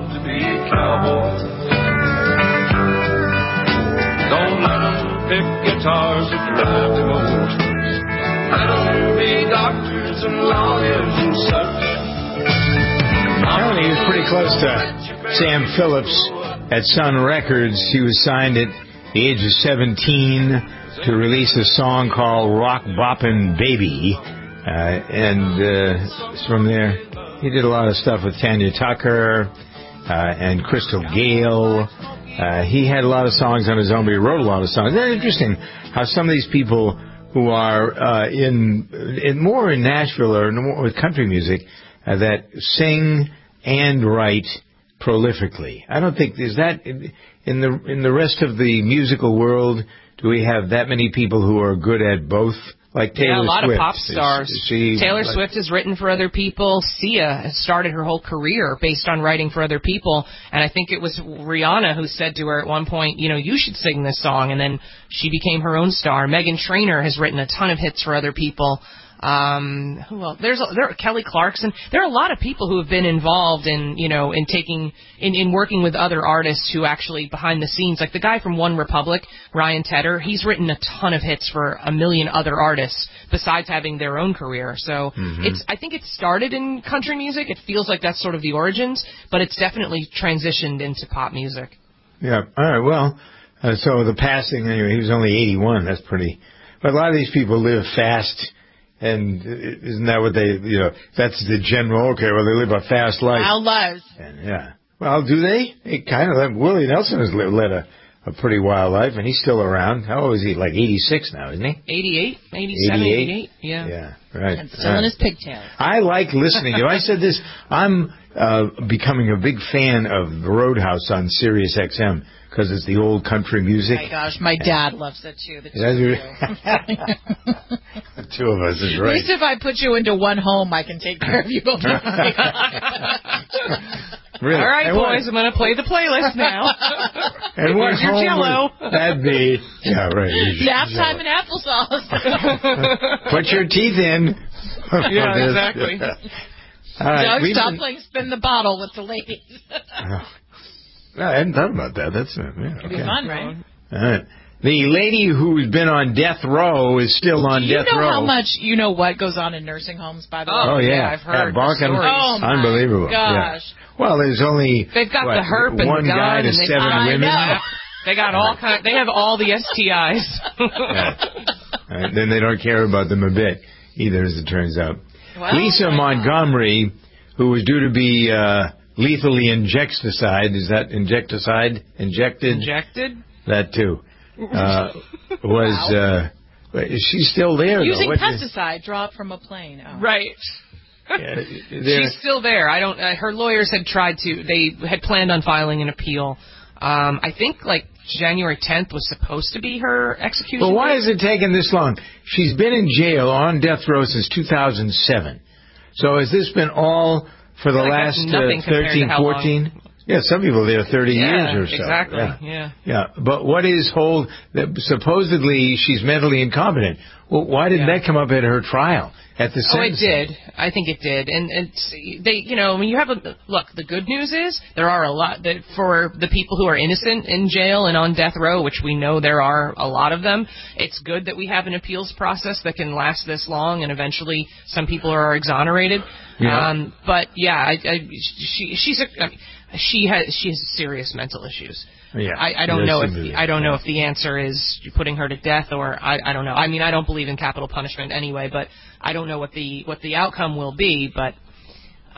[SPEAKER 5] Don't let them pick guitars or drive demonstrations. Let them be doctors and lawyers and such.
[SPEAKER 2] Apparently he was pretty close to Sam Phillips at Sun Records. He was signed at the age of seventeen to release a song called Rock Boppin' Baby. Uh, and uh, from there, he did a lot of stuff with Tanya Tucker uh, and Crystal Gale. Uh, he had a lot of songs on his own, but he wrote a lot of songs. It's interesting how some of these people who are uh, in, in more in Nashville or more with country music uh, that sing and write prolifically. I don't think is that in, in the in the rest of the musical world. Do we have that many people who are good at both? Like Taylor
[SPEAKER 3] yeah, a lot
[SPEAKER 2] Swift.
[SPEAKER 3] of pop stars.
[SPEAKER 2] Is, is she,
[SPEAKER 3] Taylor
[SPEAKER 2] like,
[SPEAKER 3] Swift has written for other people. Sia has started her whole career based on writing for other people. And I think it was Rihanna who said to her at one point, you know, you should sing this song. And then she became her own star. Meghan Trainor has written a ton of hits for other people. Um, who else? There's a, there Kelly Clarkson. There are a lot of people who have been involved in, you know, in taking, in, in working with other artists who actually behind the scenes, like the guy from One Republic, Ryan Tedder, he's written a ton of hits for a million other artists besides having their own career. So
[SPEAKER 2] Mhm.
[SPEAKER 3] it's, I think it started in country music. It feels like that's sort of the origins, but it's definitely transitioned into pop music.
[SPEAKER 2] Yeah. All right. Well, uh, so the passing, anyway, he was only eighty-one. That's pretty. But a lot of these people live fast. And isn't that what they, you know, that's the general, okay, well, they live a fast life.
[SPEAKER 4] Wild lives.
[SPEAKER 2] And, yeah. Well, do they? It kind of, Willie Nelson has led, led a, a pretty wild life, and he's still around. How old is he? Like eighty-six now, isn't he?
[SPEAKER 3] eighty-eight, eighty-seven,
[SPEAKER 2] eighty-eight?
[SPEAKER 3] eighty-eight, yeah.
[SPEAKER 2] Yeah, right.
[SPEAKER 4] And still
[SPEAKER 2] right.
[SPEAKER 4] in his pigtails.
[SPEAKER 2] I like listening to, I said this, I'm uh, becoming a big fan of the Roadhouse on Sirius X M, because it's the old country music.
[SPEAKER 4] Oh my gosh, my dad loves it too. The two
[SPEAKER 2] That's
[SPEAKER 4] of you.
[SPEAKER 2] The two of us is
[SPEAKER 4] At
[SPEAKER 2] right.
[SPEAKER 4] least if I put you into one home, I can take care of you both.
[SPEAKER 2] Really?
[SPEAKER 3] All right,
[SPEAKER 2] And
[SPEAKER 3] boys,
[SPEAKER 2] what-
[SPEAKER 3] I'm going to play the playlist now.
[SPEAKER 2] And what
[SPEAKER 3] Here's your
[SPEAKER 2] home
[SPEAKER 3] Jell-O.
[SPEAKER 2] would that be? Yeah, right. here's your
[SPEAKER 4] Nap
[SPEAKER 2] Jell-O.
[SPEAKER 4] time and applesauce.
[SPEAKER 2] Put your teeth in.
[SPEAKER 3] Yeah, exactly.
[SPEAKER 2] All right.
[SPEAKER 4] Doug,
[SPEAKER 2] we've
[SPEAKER 4] stop
[SPEAKER 2] been-
[SPEAKER 4] playing spin the bottle with the ladies.
[SPEAKER 2] No, I hadn't thought about that. That's uh, yeah,
[SPEAKER 4] It'd be
[SPEAKER 2] okay.
[SPEAKER 4] fun, right?
[SPEAKER 2] All right. The lady who's been on death row is still on
[SPEAKER 4] Do you
[SPEAKER 2] death
[SPEAKER 4] know
[SPEAKER 2] row.
[SPEAKER 4] how much you know what goes on in nursing homes, by the way?
[SPEAKER 2] Oh, yeah.
[SPEAKER 3] I've heard
[SPEAKER 2] Yeah, barking.
[SPEAKER 3] the stories.
[SPEAKER 4] Oh, my
[SPEAKER 2] Unbelievable.
[SPEAKER 4] gosh.
[SPEAKER 2] Yeah. Well, there's only
[SPEAKER 3] They've got
[SPEAKER 2] what,
[SPEAKER 3] the herp and
[SPEAKER 2] one
[SPEAKER 3] the gun
[SPEAKER 2] guy to
[SPEAKER 3] and they-
[SPEAKER 2] seven
[SPEAKER 3] I
[SPEAKER 2] women.
[SPEAKER 3] know. They got all kind. They have all the S T Is.
[SPEAKER 2] Yeah. All right, then they don't care about them a bit either, as it turns out.
[SPEAKER 4] Well,
[SPEAKER 2] Lisa Montgomery, who was due to be uh, lethally injecticide, is that injecticide? Injected?
[SPEAKER 3] Injected?
[SPEAKER 2] That too. Uh, was, uh, is she still there?
[SPEAKER 4] Using
[SPEAKER 2] though? What-
[SPEAKER 4] pesticide dropped from a plane. Oh.
[SPEAKER 3] Right.
[SPEAKER 2] Yeah,
[SPEAKER 3] She's still there. I don't. Uh, her lawyers had tried to. They had planned on filing an appeal. Um, I think like January tenth was supposed to be her execution.
[SPEAKER 2] But why
[SPEAKER 3] date.
[SPEAKER 2] is it taking this long? She's been in jail on death row since two thousand seven. So has this been all for the
[SPEAKER 3] I feel like that's
[SPEAKER 2] last
[SPEAKER 3] nothing
[SPEAKER 2] uh,
[SPEAKER 3] compared to
[SPEAKER 2] thirteen,
[SPEAKER 3] how long-
[SPEAKER 2] fourteen? Yeah, some people are there thirty
[SPEAKER 3] Yeah,
[SPEAKER 2] years or so.
[SPEAKER 3] exactly.
[SPEAKER 2] Yeah.
[SPEAKER 3] Yeah.
[SPEAKER 2] Yeah, but what is hold that supposedly she's mentally incompetent? Well, why didn't
[SPEAKER 3] Yeah.
[SPEAKER 2] that come up at her trial at the
[SPEAKER 3] Oh, it
[SPEAKER 2] sentencing?
[SPEAKER 3] did. I think it did. And it's, they, you know, when you have a look, the good news is there are a lot that for the people who are innocent in jail and on death row, which we know there are a lot of them. It's good that we have an appeals process that can last this long, and eventually some people are exonerated.
[SPEAKER 2] Yeah.
[SPEAKER 3] Um, but yeah, I, I, she, she's a, I mean, she has she has serious mental issues.
[SPEAKER 2] Yeah,
[SPEAKER 3] I, I don't
[SPEAKER 2] she
[SPEAKER 3] know
[SPEAKER 2] does
[SPEAKER 3] if
[SPEAKER 2] seem to be.
[SPEAKER 3] I don't know if the answer is putting her to death or I, I don't know. I mean, I don't believe in capital punishment anyway, but I don't know what the what the outcome will be. But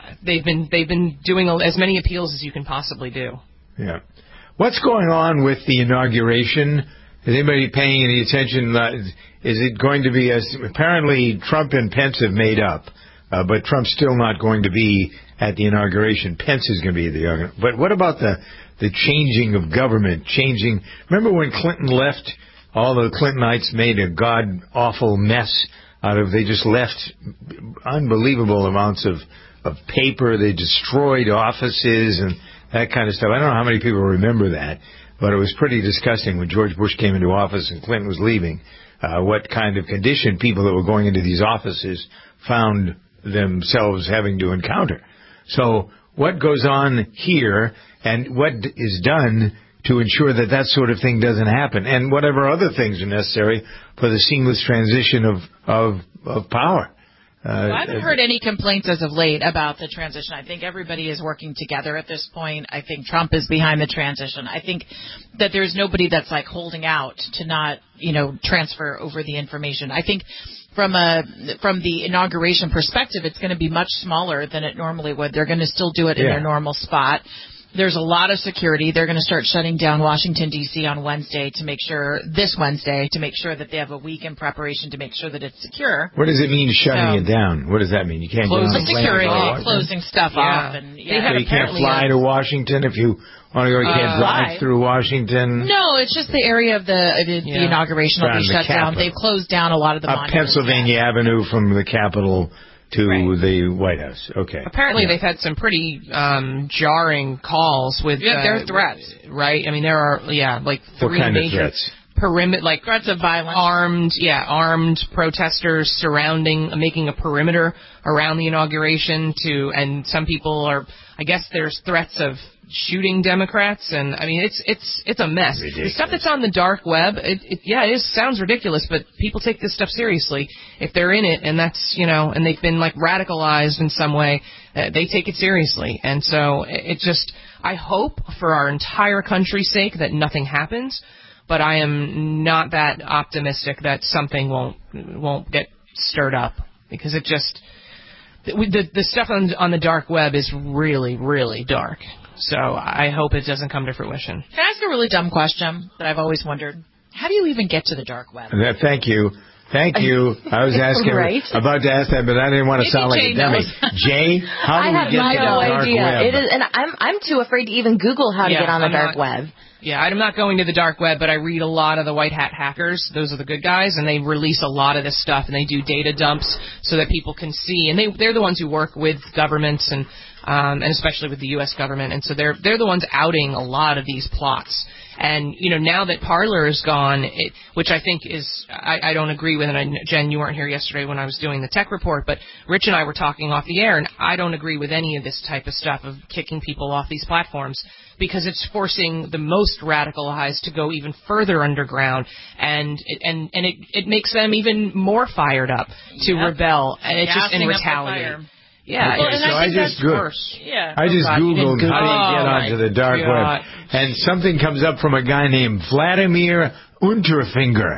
[SPEAKER 3] they've been they've been doing as many appeals as you can possibly do.
[SPEAKER 2] Yeah. What's going on with the inauguration? Is anybody paying any attention? Uh, is it going to be, as apparently Trump and Pence have made up, uh, but Trump's still not going to be at the inauguration. Pence is going to be at the inauguration. But what about the, the changing of government, changing? Remember when Clinton left, all the Clintonites made a god-awful mess out of, they just left unbelievable amounts of, of paper. They destroyed offices and that kind of stuff. I don't know how many people remember that. But it was pretty disgusting when George Bush came into office and Clinton was leaving, uh, what kind of condition people that were going into these offices found themselves having to encounter. So what goes on here and what is done to ensure that that sort of thing doesn't happen, and whatever other things are necessary for the seamless transition of, of, of power. Uh,
[SPEAKER 4] well, I haven't heard any complaints as of late about the transition. I think everybody is working together at this point. I think Trump is behind the transition. I think that there's nobody that's like holding out to not, you know, transfer over the information. I think from a from the inauguration perspective, it's going to be much smaller than it normally would. They're going to still do it in
[SPEAKER 2] yeah.
[SPEAKER 4] their normal spot. There's a lot of security. They're going to start shutting down Washington, D C on Wednesday to make sure, this Wednesday, to make sure that they have a week in preparation to make sure that it's secure.
[SPEAKER 2] What does it mean shutting
[SPEAKER 4] So,
[SPEAKER 2] it down? What does that mean? You can't go on
[SPEAKER 4] Closing
[SPEAKER 2] a plane
[SPEAKER 4] security,
[SPEAKER 2] to Washington?
[SPEAKER 4] closing stuff
[SPEAKER 3] Yeah.
[SPEAKER 4] off. And, yeah.
[SPEAKER 2] So you can't fly to Washington if you want to go. You can't
[SPEAKER 4] Uh,
[SPEAKER 2] drive
[SPEAKER 4] fly.
[SPEAKER 2] through Washington.
[SPEAKER 4] No, it's just the area of the the,
[SPEAKER 2] Yeah.
[SPEAKER 4] the inauguration will
[SPEAKER 2] Around
[SPEAKER 4] be
[SPEAKER 2] the
[SPEAKER 4] shut down.
[SPEAKER 2] Capitol.
[SPEAKER 4] They've closed down a lot of the
[SPEAKER 2] Up
[SPEAKER 4] monuments.
[SPEAKER 2] Pennsylvania Avenue from the Capitol to the White House. Okay.
[SPEAKER 3] Apparently,
[SPEAKER 2] Yeah.
[SPEAKER 3] they've had some pretty um, jarring calls with.
[SPEAKER 4] Yeah,
[SPEAKER 3] uh,
[SPEAKER 4] there are threats.
[SPEAKER 3] right? I mean, there are yeah, like
[SPEAKER 2] What
[SPEAKER 3] three
[SPEAKER 2] kind of
[SPEAKER 3] major
[SPEAKER 2] threats?
[SPEAKER 3] perimeter, like
[SPEAKER 4] threats of violence,
[SPEAKER 3] armed, yeah, armed protesters surrounding, making a perimeter around the inauguration. To and some people are, I guess, there's threats of shooting Democrats, and I mean, it's it's it's a mess.
[SPEAKER 2] Ridiculous.
[SPEAKER 3] The stuff that's on the dark web, it, it, yeah, it is, sounds ridiculous, but people take this stuff seriously if they're in it, and that's, you know, and they've been like radicalized in some way. Uh, they take it seriously, and so it, it just. I hope for our entire country's sake that nothing happens, but I am not that optimistic that something won't won't get stirred up, because it just the the, the stuff on on the dark web is really really dark. So I hope it doesn't come to fruition.
[SPEAKER 4] Can I ask a really dumb question that I've always wondered? How do you even get to the dark web?
[SPEAKER 2] Uh, Thank you. Thank you. I was asking,
[SPEAKER 15] Right.
[SPEAKER 2] about to ask that, but I didn't want to
[SPEAKER 4] Maybe
[SPEAKER 2] sound like
[SPEAKER 4] Jay
[SPEAKER 2] a dummy.
[SPEAKER 4] knows.
[SPEAKER 2] Jay, how do
[SPEAKER 15] I
[SPEAKER 2] we
[SPEAKER 15] have
[SPEAKER 2] get to the
[SPEAKER 15] no
[SPEAKER 2] dark
[SPEAKER 15] idea.
[SPEAKER 2] web?
[SPEAKER 15] It is, and I'm I'm too afraid to even Google how to
[SPEAKER 3] Yeah,
[SPEAKER 15] get on the
[SPEAKER 3] I'm
[SPEAKER 15] dark
[SPEAKER 3] not-
[SPEAKER 15] web.
[SPEAKER 3] Yeah, I'm not going to the dark web, but I read a lot of the white hat hackers. Those are the good guys, and they release a lot of this stuff, and they do data dumps so that people can see. And they they're the ones who work with governments and um, and especially with the U S government, and so they're they're the ones outing a lot of these plots. And you know, now that Parler is gone, it, which I think is I, I don't agree with. And I, Jen, you weren't here yesterday when I was doing the tech report, but Rich and I were talking off the air, and I don't agree with any of this type of stuff of kicking people off these platforms, because it's forcing the most radicalized to go even further underground, and it, and and it it makes them even more fired up to
[SPEAKER 4] Yep.
[SPEAKER 3] rebel, and it just
[SPEAKER 4] Gassing
[SPEAKER 3] and
[SPEAKER 4] up the
[SPEAKER 3] retaliate.
[SPEAKER 4] fire.
[SPEAKER 3] Yeah,
[SPEAKER 2] Okay,
[SPEAKER 3] and
[SPEAKER 2] so
[SPEAKER 3] I
[SPEAKER 2] I
[SPEAKER 3] think
[SPEAKER 2] just
[SPEAKER 3] that's
[SPEAKER 2] go-
[SPEAKER 3] worse.
[SPEAKER 4] Yeah.
[SPEAKER 2] I just
[SPEAKER 3] God, you
[SPEAKER 2] Googled
[SPEAKER 3] didn't
[SPEAKER 2] how do you
[SPEAKER 3] Google
[SPEAKER 2] get
[SPEAKER 3] it.
[SPEAKER 2] onto the dark
[SPEAKER 3] God.
[SPEAKER 2] web, and something comes up from a guy named Vladimir Unterfinger.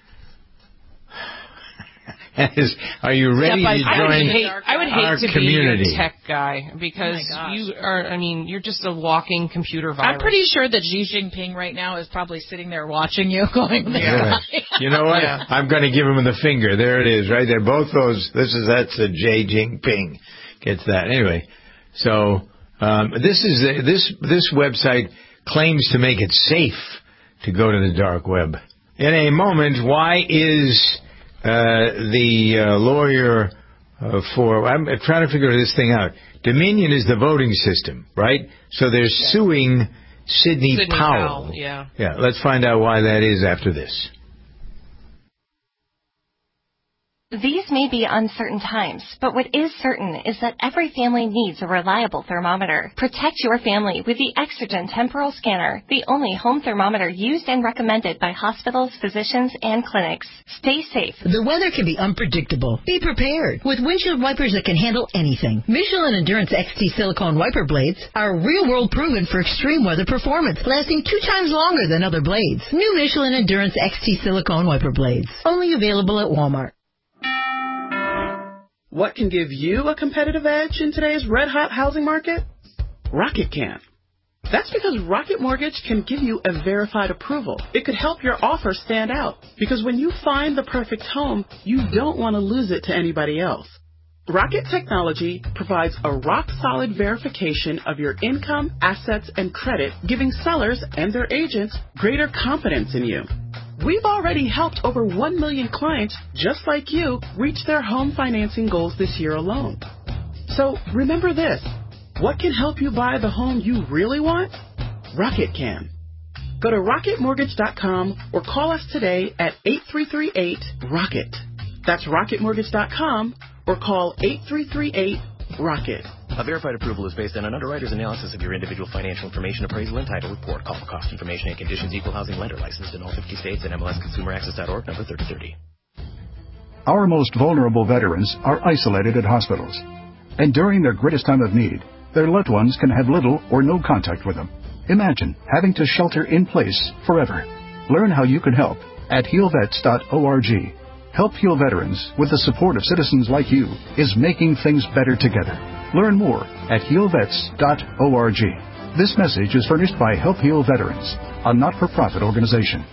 [SPEAKER 2] Is, are you ready
[SPEAKER 3] Step by
[SPEAKER 2] to
[SPEAKER 3] step. I would
[SPEAKER 2] join
[SPEAKER 3] hate, I would hate
[SPEAKER 2] our
[SPEAKER 3] to
[SPEAKER 2] community?
[SPEAKER 3] be a tech guy, because
[SPEAKER 4] Oh my gosh.
[SPEAKER 3] you are. I mean, you're just a walking computer virus.
[SPEAKER 4] I'm pretty sure that Xi Jinping right now is probably sitting there watching you going, this
[SPEAKER 2] Yeah.
[SPEAKER 4] guy.
[SPEAKER 2] You know what?
[SPEAKER 3] Yeah.
[SPEAKER 2] I'm going to give him the finger. There it is, right there. Both those. This is that's a J Jinping gets that anyway. So um, this is this this website claims to make it safe to go to the dark web. In a moment, why is uh, the uh, lawyer uh, for? I'm trying to figure this thing out. Dominion is the voting system, right? So they're suing Sidney,
[SPEAKER 3] Sidney
[SPEAKER 2] Powell.
[SPEAKER 3] Powell, yeah.
[SPEAKER 2] Yeah. Let's find out why that is after this.
[SPEAKER 6] These may be uncertain times, but what is certain is that every family needs a reliable thermometer. Protect your family with the Exergen Temporal Scanner, the only home thermometer used and recommended by hospitals, physicians, and clinics. Stay safe.
[SPEAKER 7] The weather can be unpredictable. Be prepared with windshield wipers that can handle anything. Michelin Endurance X T silicone wiper blades are real-world proven for extreme weather performance, lasting two times longer than other blades. New Michelin Endurance X T silicone wiper blades, only available at Walmart.
[SPEAKER 8] What can give you a competitive edge in today's red-hot housing market? Rocket can. That's because Rocket Mortgage can give you a verified approval. It could help your offer stand out, because when you find the perfect home, you don't want to lose it to anybody else. Rocket Technology provides a rock-solid verification of your income, assets, and credit, giving sellers and their agents greater confidence in you. We've already helped over one million clients just like you reach their home financing goals this year alone. So remember this. What can help you buy the home you really want? Rocket can. Go to rocket mortgage dot com or call us today at eight three three eight, ROCKET. That's rocket mortgage dot com or call eight three three eight, ROCKET.
[SPEAKER 9] A verified approval is based on an underwriter's analysis of your individual financial information, appraisal, and title report. Call for cost information and conditions. Equal housing lender licensed in all fifty states and M L S consumer access dot org, number thirty thirty.
[SPEAKER 10] Our most vulnerable veterans are isolated at hospitals. And during their greatest time of need, their loved ones can have little or no contact with them. Imagine having to shelter in place forever. Learn how you can help at heal vets dot org. Help Heal Veterans, with the support of citizens like you, is making things better together. Learn more at heal vets dot org. This message is furnished by Help Heal Veterans, a not-for-profit organization.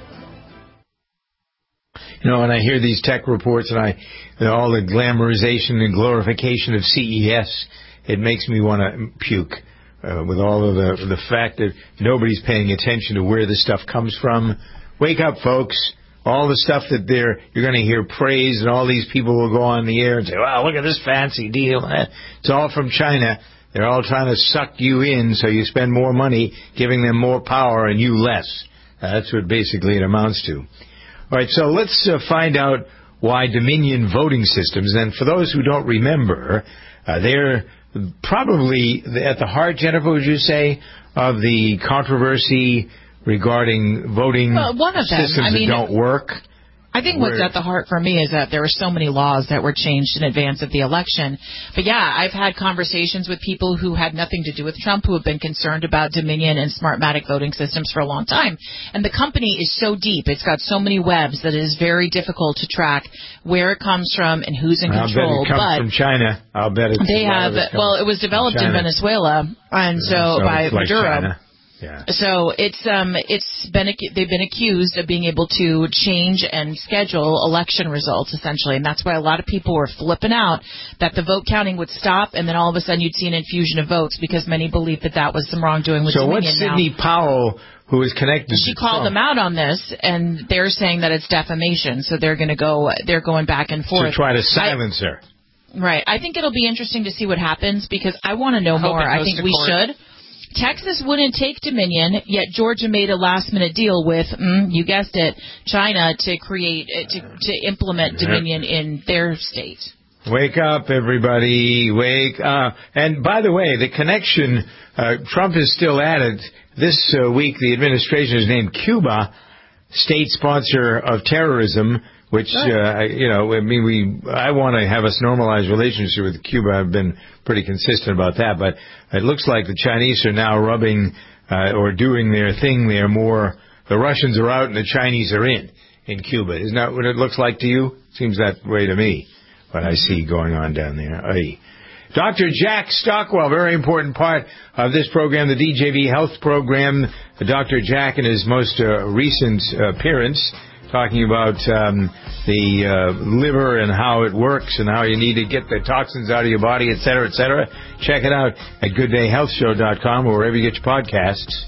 [SPEAKER 2] You know, when I hear these tech reports and I, you know, all the glamorization and glorification of C E S, it makes me want to puke uh, with all of the the fact that nobody's paying attention to where this stuff comes from. Wake up, folks. All the stuff that they're, you're going to hear praised, and all these people will go on the air and say, wow, look at this fancy deal. It's all from China. They're all trying to suck you in so you spend more money, giving them more power and you less. Uh, that's what basically it amounts to. All right, so let's uh, find out why Dominion voting systems, and for those who don't remember, uh, they're probably at the heart, Jennifer, would you say, of the controversy regarding voting
[SPEAKER 4] well, one of them.
[SPEAKER 2] systems
[SPEAKER 4] I mean,
[SPEAKER 2] that don't work?
[SPEAKER 4] I think what's at the heart for me is that there were so many laws that were changed in advance of the election. But yeah, I've had conversations with people who had nothing to do with Trump who have been concerned about Dominion and Smartmatic voting systems for a long time. And the company is so deep. It's got so many webs that it is very difficult to track where it comes from and who's in
[SPEAKER 2] I'll
[SPEAKER 4] control.
[SPEAKER 2] bet it comes
[SPEAKER 4] but
[SPEAKER 2] from China. I'll bet it's
[SPEAKER 4] they have, well, it was developed in Venezuela and so,
[SPEAKER 2] so
[SPEAKER 4] by
[SPEAKER 2] it's like
[SPEAKER 4] Maduro.
[SPEAKER 2] China. Yeah.
[SPEAKER 4] So it's um it's been they've been accused of being able to change and schedule election results essentially, and that's why a lot of people were flipping out that the vote counting would stop, and then all of a sudden you'd see an infusion of votes because many believed that that was some wrongdoing with
[SPEAKER 2] so
[SPEAKER 4] Dominion.
[SPEAKER 2] what's Sidney
[SPEAKER 4] now,
[SPEAKER 2] Powell, who is connected?
[SPEAKER 4] She
[SPEAKER 2] to
[SPEAKER 4] called
[SPEAKER 2] Trump,
[SPEAKER 4] them out on this, and they're saying that it's defamation. So they're going to go they're going back and forth
[SPEAKER 2] to try to silence
[SPEAKER 4] I,
[SPEAKER 2] her.
[SPEAKER 4] Right. I think it'll be interesting to see what happens because I want to know
[SPEAKER 3] I
[SPEAKER 4] more. I think we
[SPEAKER 3] court.
[SPEAKER 4] should. Texas wouldn't take Dominion, yet Georgia made a last-minute deal with, mm, you guessed it, China to create to, to implement Dominion in their state.
[SPEAKER 2] Wake up, everybody! Wake up! And by the way, the connection uh, Trump is still at it. This uh, week, the administration has named Cuba state sponsor of terrorism. Which, uh, you know, I mean, we, I want to have a normalized relationship with Cuba. I've been pretty consistent about that. But it looks like the Chinese are now rubbing, uh, or doing their thing there more. The Russians are out and the Chinese are in, in Cuba. Isn't that what it looks like to you? Seems that way to me, what I see going on down there. Aye. Doctor Jack Stockwell, very important part of this program, the D J V Health Program. Doctor Jack, in his most uh, recent appearance, talking about um, the uh, liver and how it works and how you need to get the toxins out of your body, et cetera, et cetera. Check it out at good day health show dot com or wherever you get your podcasts.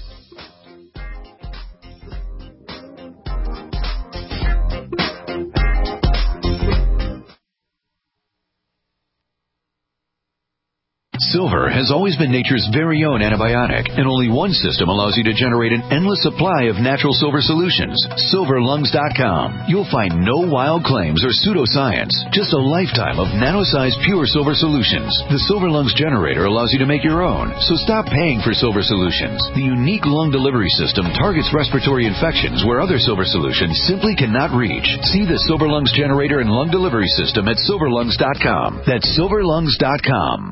[SPEAKER 11] Silver has always been nature's very own antibiotic, and only one system allows you to generate an endless supply of natural silver solutions. silver lungs dot com. You'll find no wild claims or pseudoscience, just a lifetime of nano-sized pure silver solutions. The Silver Lungs generator allows you to make your own, so stop paying for silver solutions. The unique lung delivery system targets respiratory infections where other silver solutions simply cannot reach. See the Silver Lungs generator and lung delivery system at silver lungs dot com. That's silver lungs dot com.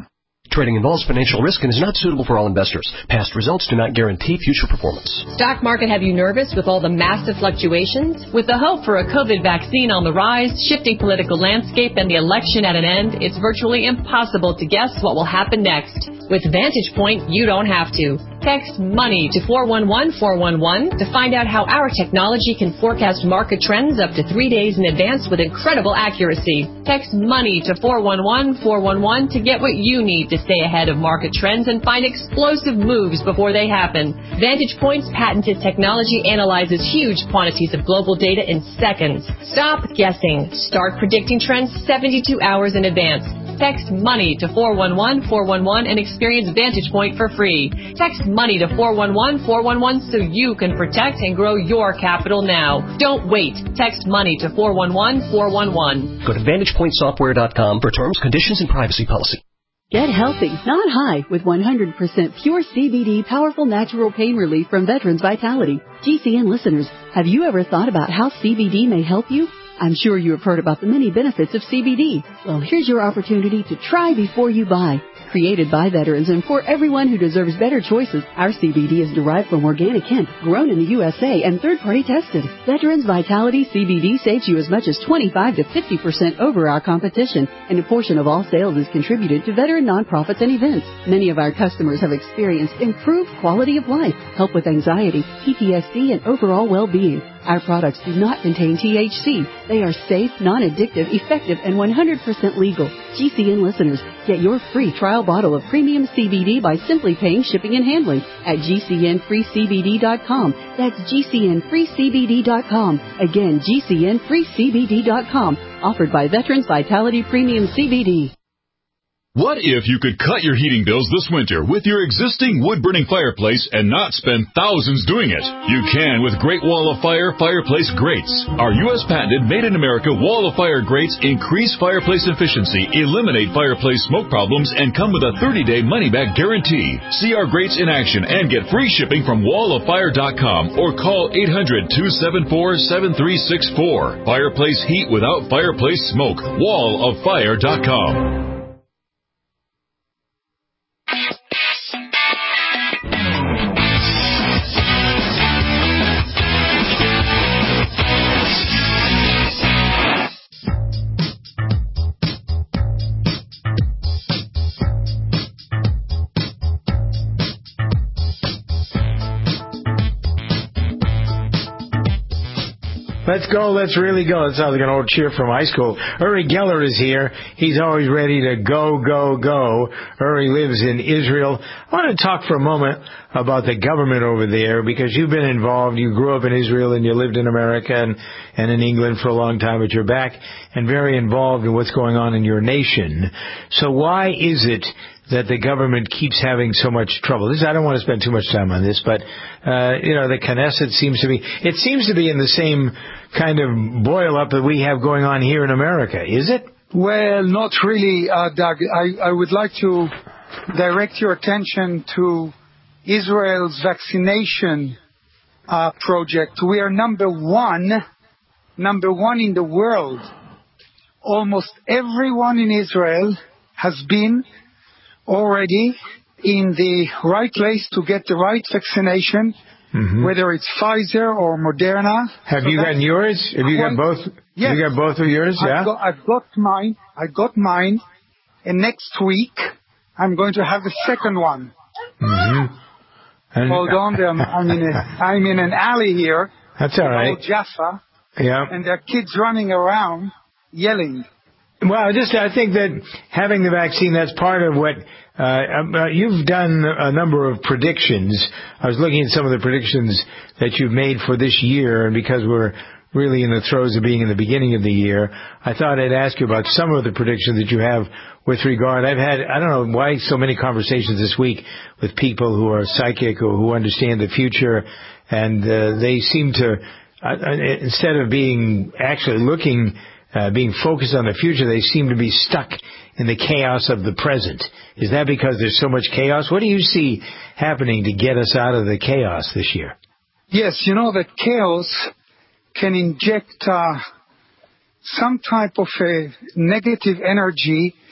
[SPEAKER 13] Trading involves financial risk and is not suitable for all investors. Past results do not guarantee future performance.
[SPEAKER 14] Stock market have you nervous with all the massive fluctuations? With the hope for a COVID vaccine on the rise, shifting political landscape, and the election at an end, it's virtually impossible to guess what will happen next. With Vantage Point, you don't have to. Text MONEY to four one one four one one to find out how our technology can forecast market trends up to three days in advance with incredible accuracy. Text MONEY to four one one four one one to get what you need to stay ahead of market trends and find explosive moves before they happen. Vantage Point's patented technology analyzes huge quantities of global data in seconds. Stop guessing. Start predicting trends seventy-two hours in advance. Text MONEY to four one one four one one and experience Vantage Point for free. Text MONEY to four one one four one one so you can protect and grow your capital now. Don't wait. Text MONEY to four one one four one one.
[SPEAKER 13] Go to vantage point software dot com for terms, conditions, and privacy policy.
[SPEAKER 25] Get healthy, not high, with one hundred percent pure C B D powerful natural pain relief from Veterans Vitality. G C N listeners, have you ever thought about how C B D may help you? I'm sure you have heard about the many benefits of C B D. Well, here's your opportunity to try before you buy. Created by veterans and for everyone who deserves better choices, our C B D is derived from organic hemp, grown in the U S A and third-party tested. Veterans Vitality C B D saves you as much as twenty-five to fifty percent over our competition, and a portion of all sales is contributed to veteran nonprofits and events. Many of our customers have experienced improved quality of life, help with anxiety, P T S D, and overall well-being. Our products do not contain T H C. They are safe, non-addictive, effective, and one hundred percent legal. G C N listeners, get your free trial bottle of premium C B D by simply paying shipping and handling at G C N free C B D dot com. That's G C N free C B D dot com. Again, G C N free C B D dot com. Offered by Veterans Vitality Premium C B D.
[SPEAKER 16] What if you could cut your heating bills this winter with your existing wood-burning fireplace and not spend thousands doing it? You can with Great Wall of Fire fireplace grates. Our U S patented made-in-America Wall of Fire grates increase fireplace efficiency, eliminate fireplace smoke problems, and come with a thirty-day money-back guarantee. See our grates in action and get free shipping from wall of fire dot com or call eight hundred two seven four seven three six four. Fireplace heat without fireplace smoke. wall of fire dot com.
[SPEAKER 2] Let's go, let's really go. That sounds like an old cheer from high school. Uri Geller is here. He's always ready to go, go, go. Uri lives in Israel. I want to talk for a moment about the government over there, because you've been involved. You grew up in Israel and you lived in America and, and in England for a long time, but you're back and very involved in what's going on in your nation. So why is it that the government keeps having so much trouble? This, I don't want to spend too much time on this, but, uh, you know, the Knesset seems to be, it seems to be in the same kind of boil up that we have going on here in America. Is it?
[SPEAKER 17] Well, not really, uh, Doug. I, I would like to direct your attention to Israel's vaccination uh, project. We are number one, number one in the world. Almost everyone in Israel has been already in the right place to get the right vaccination, mm-hmm. whether it's Pfizer or Moderna.
[SPEAKER 2] Have
[SPEAKER 17] so
[SPEAKER 2] you gotten yours? Have you got both?
[SPEAKER 17] Yes.
[SPEAKER 2] Have you got both of yours?
[SPEAKER 17] I've
[SPEAKER 2] Yeah.
[SPEAKER 17] Got, I've got mine. I got mine, and next week I'm going to have the second one.
[SPEAKER 2] Mm-hmm. And
[SPEAKER 17] Hold on, there. I'm in a, I'm in an alley here.
[SPEAKER 2] That's all right.
[SPEAKER 17] Old Jaffa.
[SPEAKER 2] Yeah.
[SPEAKER 17] And there are kids running around yelling.
[SPEAKER 2] Well, just I think that having the vaccine, that's part of what uh, uh, you've done a number of predictions. I was looking at some of the predictions that you've made for this year, and because we're really in the throes of being in the beginning of the year, I thought I'd ask you about some of the predictions that you have with regard. I've had, I don't know why, so many conversations this week with people who are psychic or who understand the future, and uh, they seem to, uh, instead of being actually looking Uh, being focused on the future, they seem to be stuck in the chaos of the present. Is that because there's so much chaos? What do you see happening to get us out of the chaos this year?
[SPEAKER 17] Yes, you know that chaos can inject uh, some type of a negative energy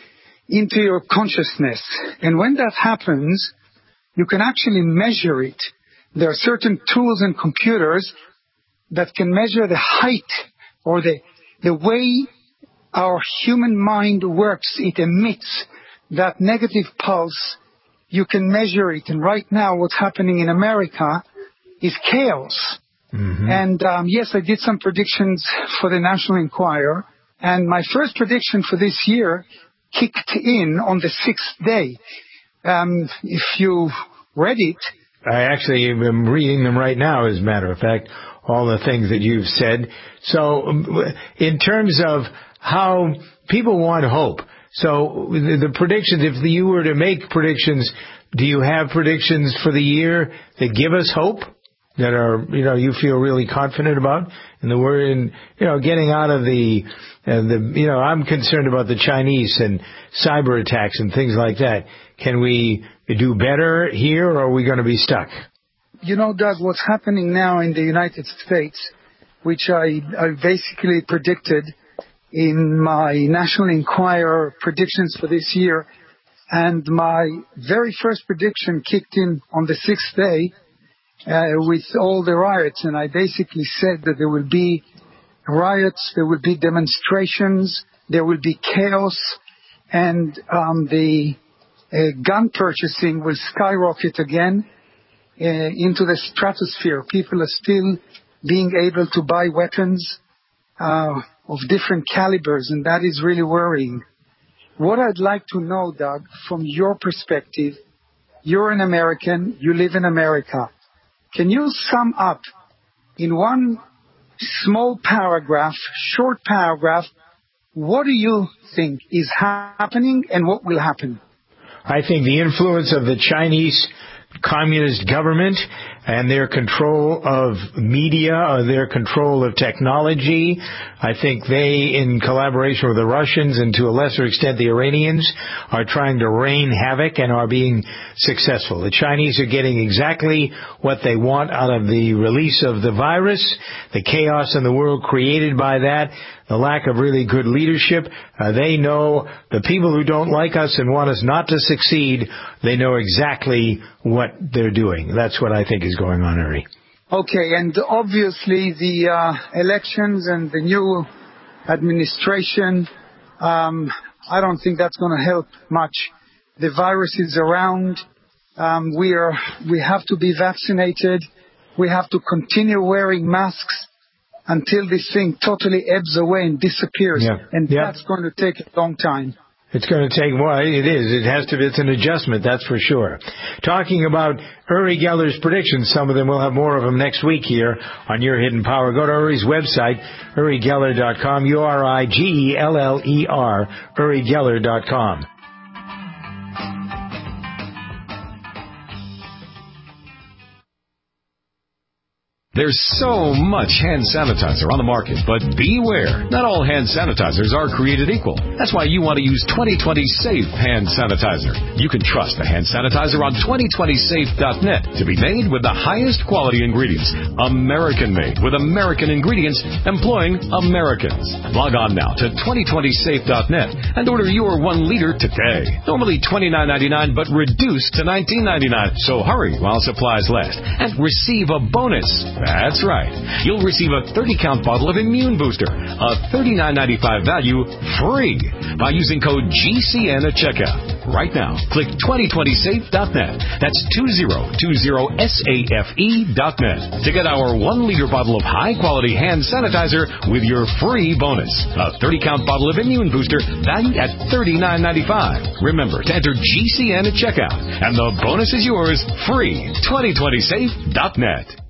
[SPEAKER 17] into your consciousness. And when that happens, you can actually measure it. There are certain tools and computers that can measure the height or the, the way our human mind works. It emits that negative pulse. You can measure it. And right now what's happening in America is chaos. Mm-hmm. And um, yes, I did some predictions for the National Enquirer. And my first prediction for this year kicked in on the sixth day. Um, if you read it.
[SPEAKER 2] I actually am reading them right now, as a matter of fact, all the things that you've said. So in terms of how people want hope, so the, the predictions, if you were to make predictions, do you have predictions for the year that give us hope, that are, you know, you feel really confident about? And the word, in, you know, getting out of the, uh, the, you know, I'm concerned about the Chinese and cyber attacks and things like that. Can we do better here, or are we going to be stuck?
[SPEAKER 17] You know, Doug, what's happening now in the United States, which I, I basically predicted in my National Enquirer predictions for this year, and my very first prediction kicked in on the sixth day uh, with all the riots, and I basically said that there will be riots, there will be demonstrations, there will be chaos, and um, the uh, gun purchasing will skyrocket again uh, into the stratosphere. People are still being able to buy weapons uh, of different calibers, and that is really worrying. What I'd like to know, Doug, from your perspective, you're an American, you live in America. Can you sum up in one small paragraph, short paragraph, what do you think is happening and what will happen?
[SPEAKER 2] I think the influence of the Chinese Communist government and their control of media, or their control of technology. I think they, in collaboration with the Russians and to a lesser extent the Iranians, are trying to rain havoc and are being successful. The Chinese are getting exactly what they want out of the release of the virus, the chaos in the world created by that, the lack of really good leadership. Uh, they know the people who don't like us and want us not to succeed, they know exactly what they're doing. That's what I think is going on, Uri.
[SPEAKER 17] Okay, and obviously the uh, elections and the new administration, um, I don't think that's going to help much. The virus is around. Um, we are, we have to be vaccinated. We have to continue wearing masks until this thing totally ebbs away and disappears. Yeah. And yeah. that's going to take a long time.
[SPEAKER 2] It's going to take, well, it is. It has to be, it's an adjustment, that's for sure. Talking about Uri Geller's predictions, some of them, we'll have more of them next week here on Your Hidden Power. Go to Uri's website, uri geller dot com, U R I G E L L E R, uri geller dot com.
[SPEAKER 21] There's so much hand sanitizer on the market, but beware. Not all hand sanitizers are created equal. That's why you want to use twenty twenty Safe Hand Sanitizer. You can trust the hand sanitizer on twenty twenty safe dot net to be made with the highest quality ingredients. American-made with American ingredients employing Americans. Log on now to twenty twenty safe dot net and order your one liter today. Normally twenty-nine ninety-nine, but reduced to nineteen ninety-nine. So hurry while supplies last and receive a bonus. That's right. You'll receive a thirty count bottle of Immune Booster, a thirty-nine ninety-five value, free by using code G C N at checkout. Right now, click twenty twenty safe dot net. That's two zero two zero safe dot net to get our one liter bottle of high-quality hand sanitizer with your free bonus. A thirty count bottle of Immune Booster valued at thirty-nine ninety-five. Remember to enter G C N at checkout, and the bonus is yours free. twenty twenty safe dot net.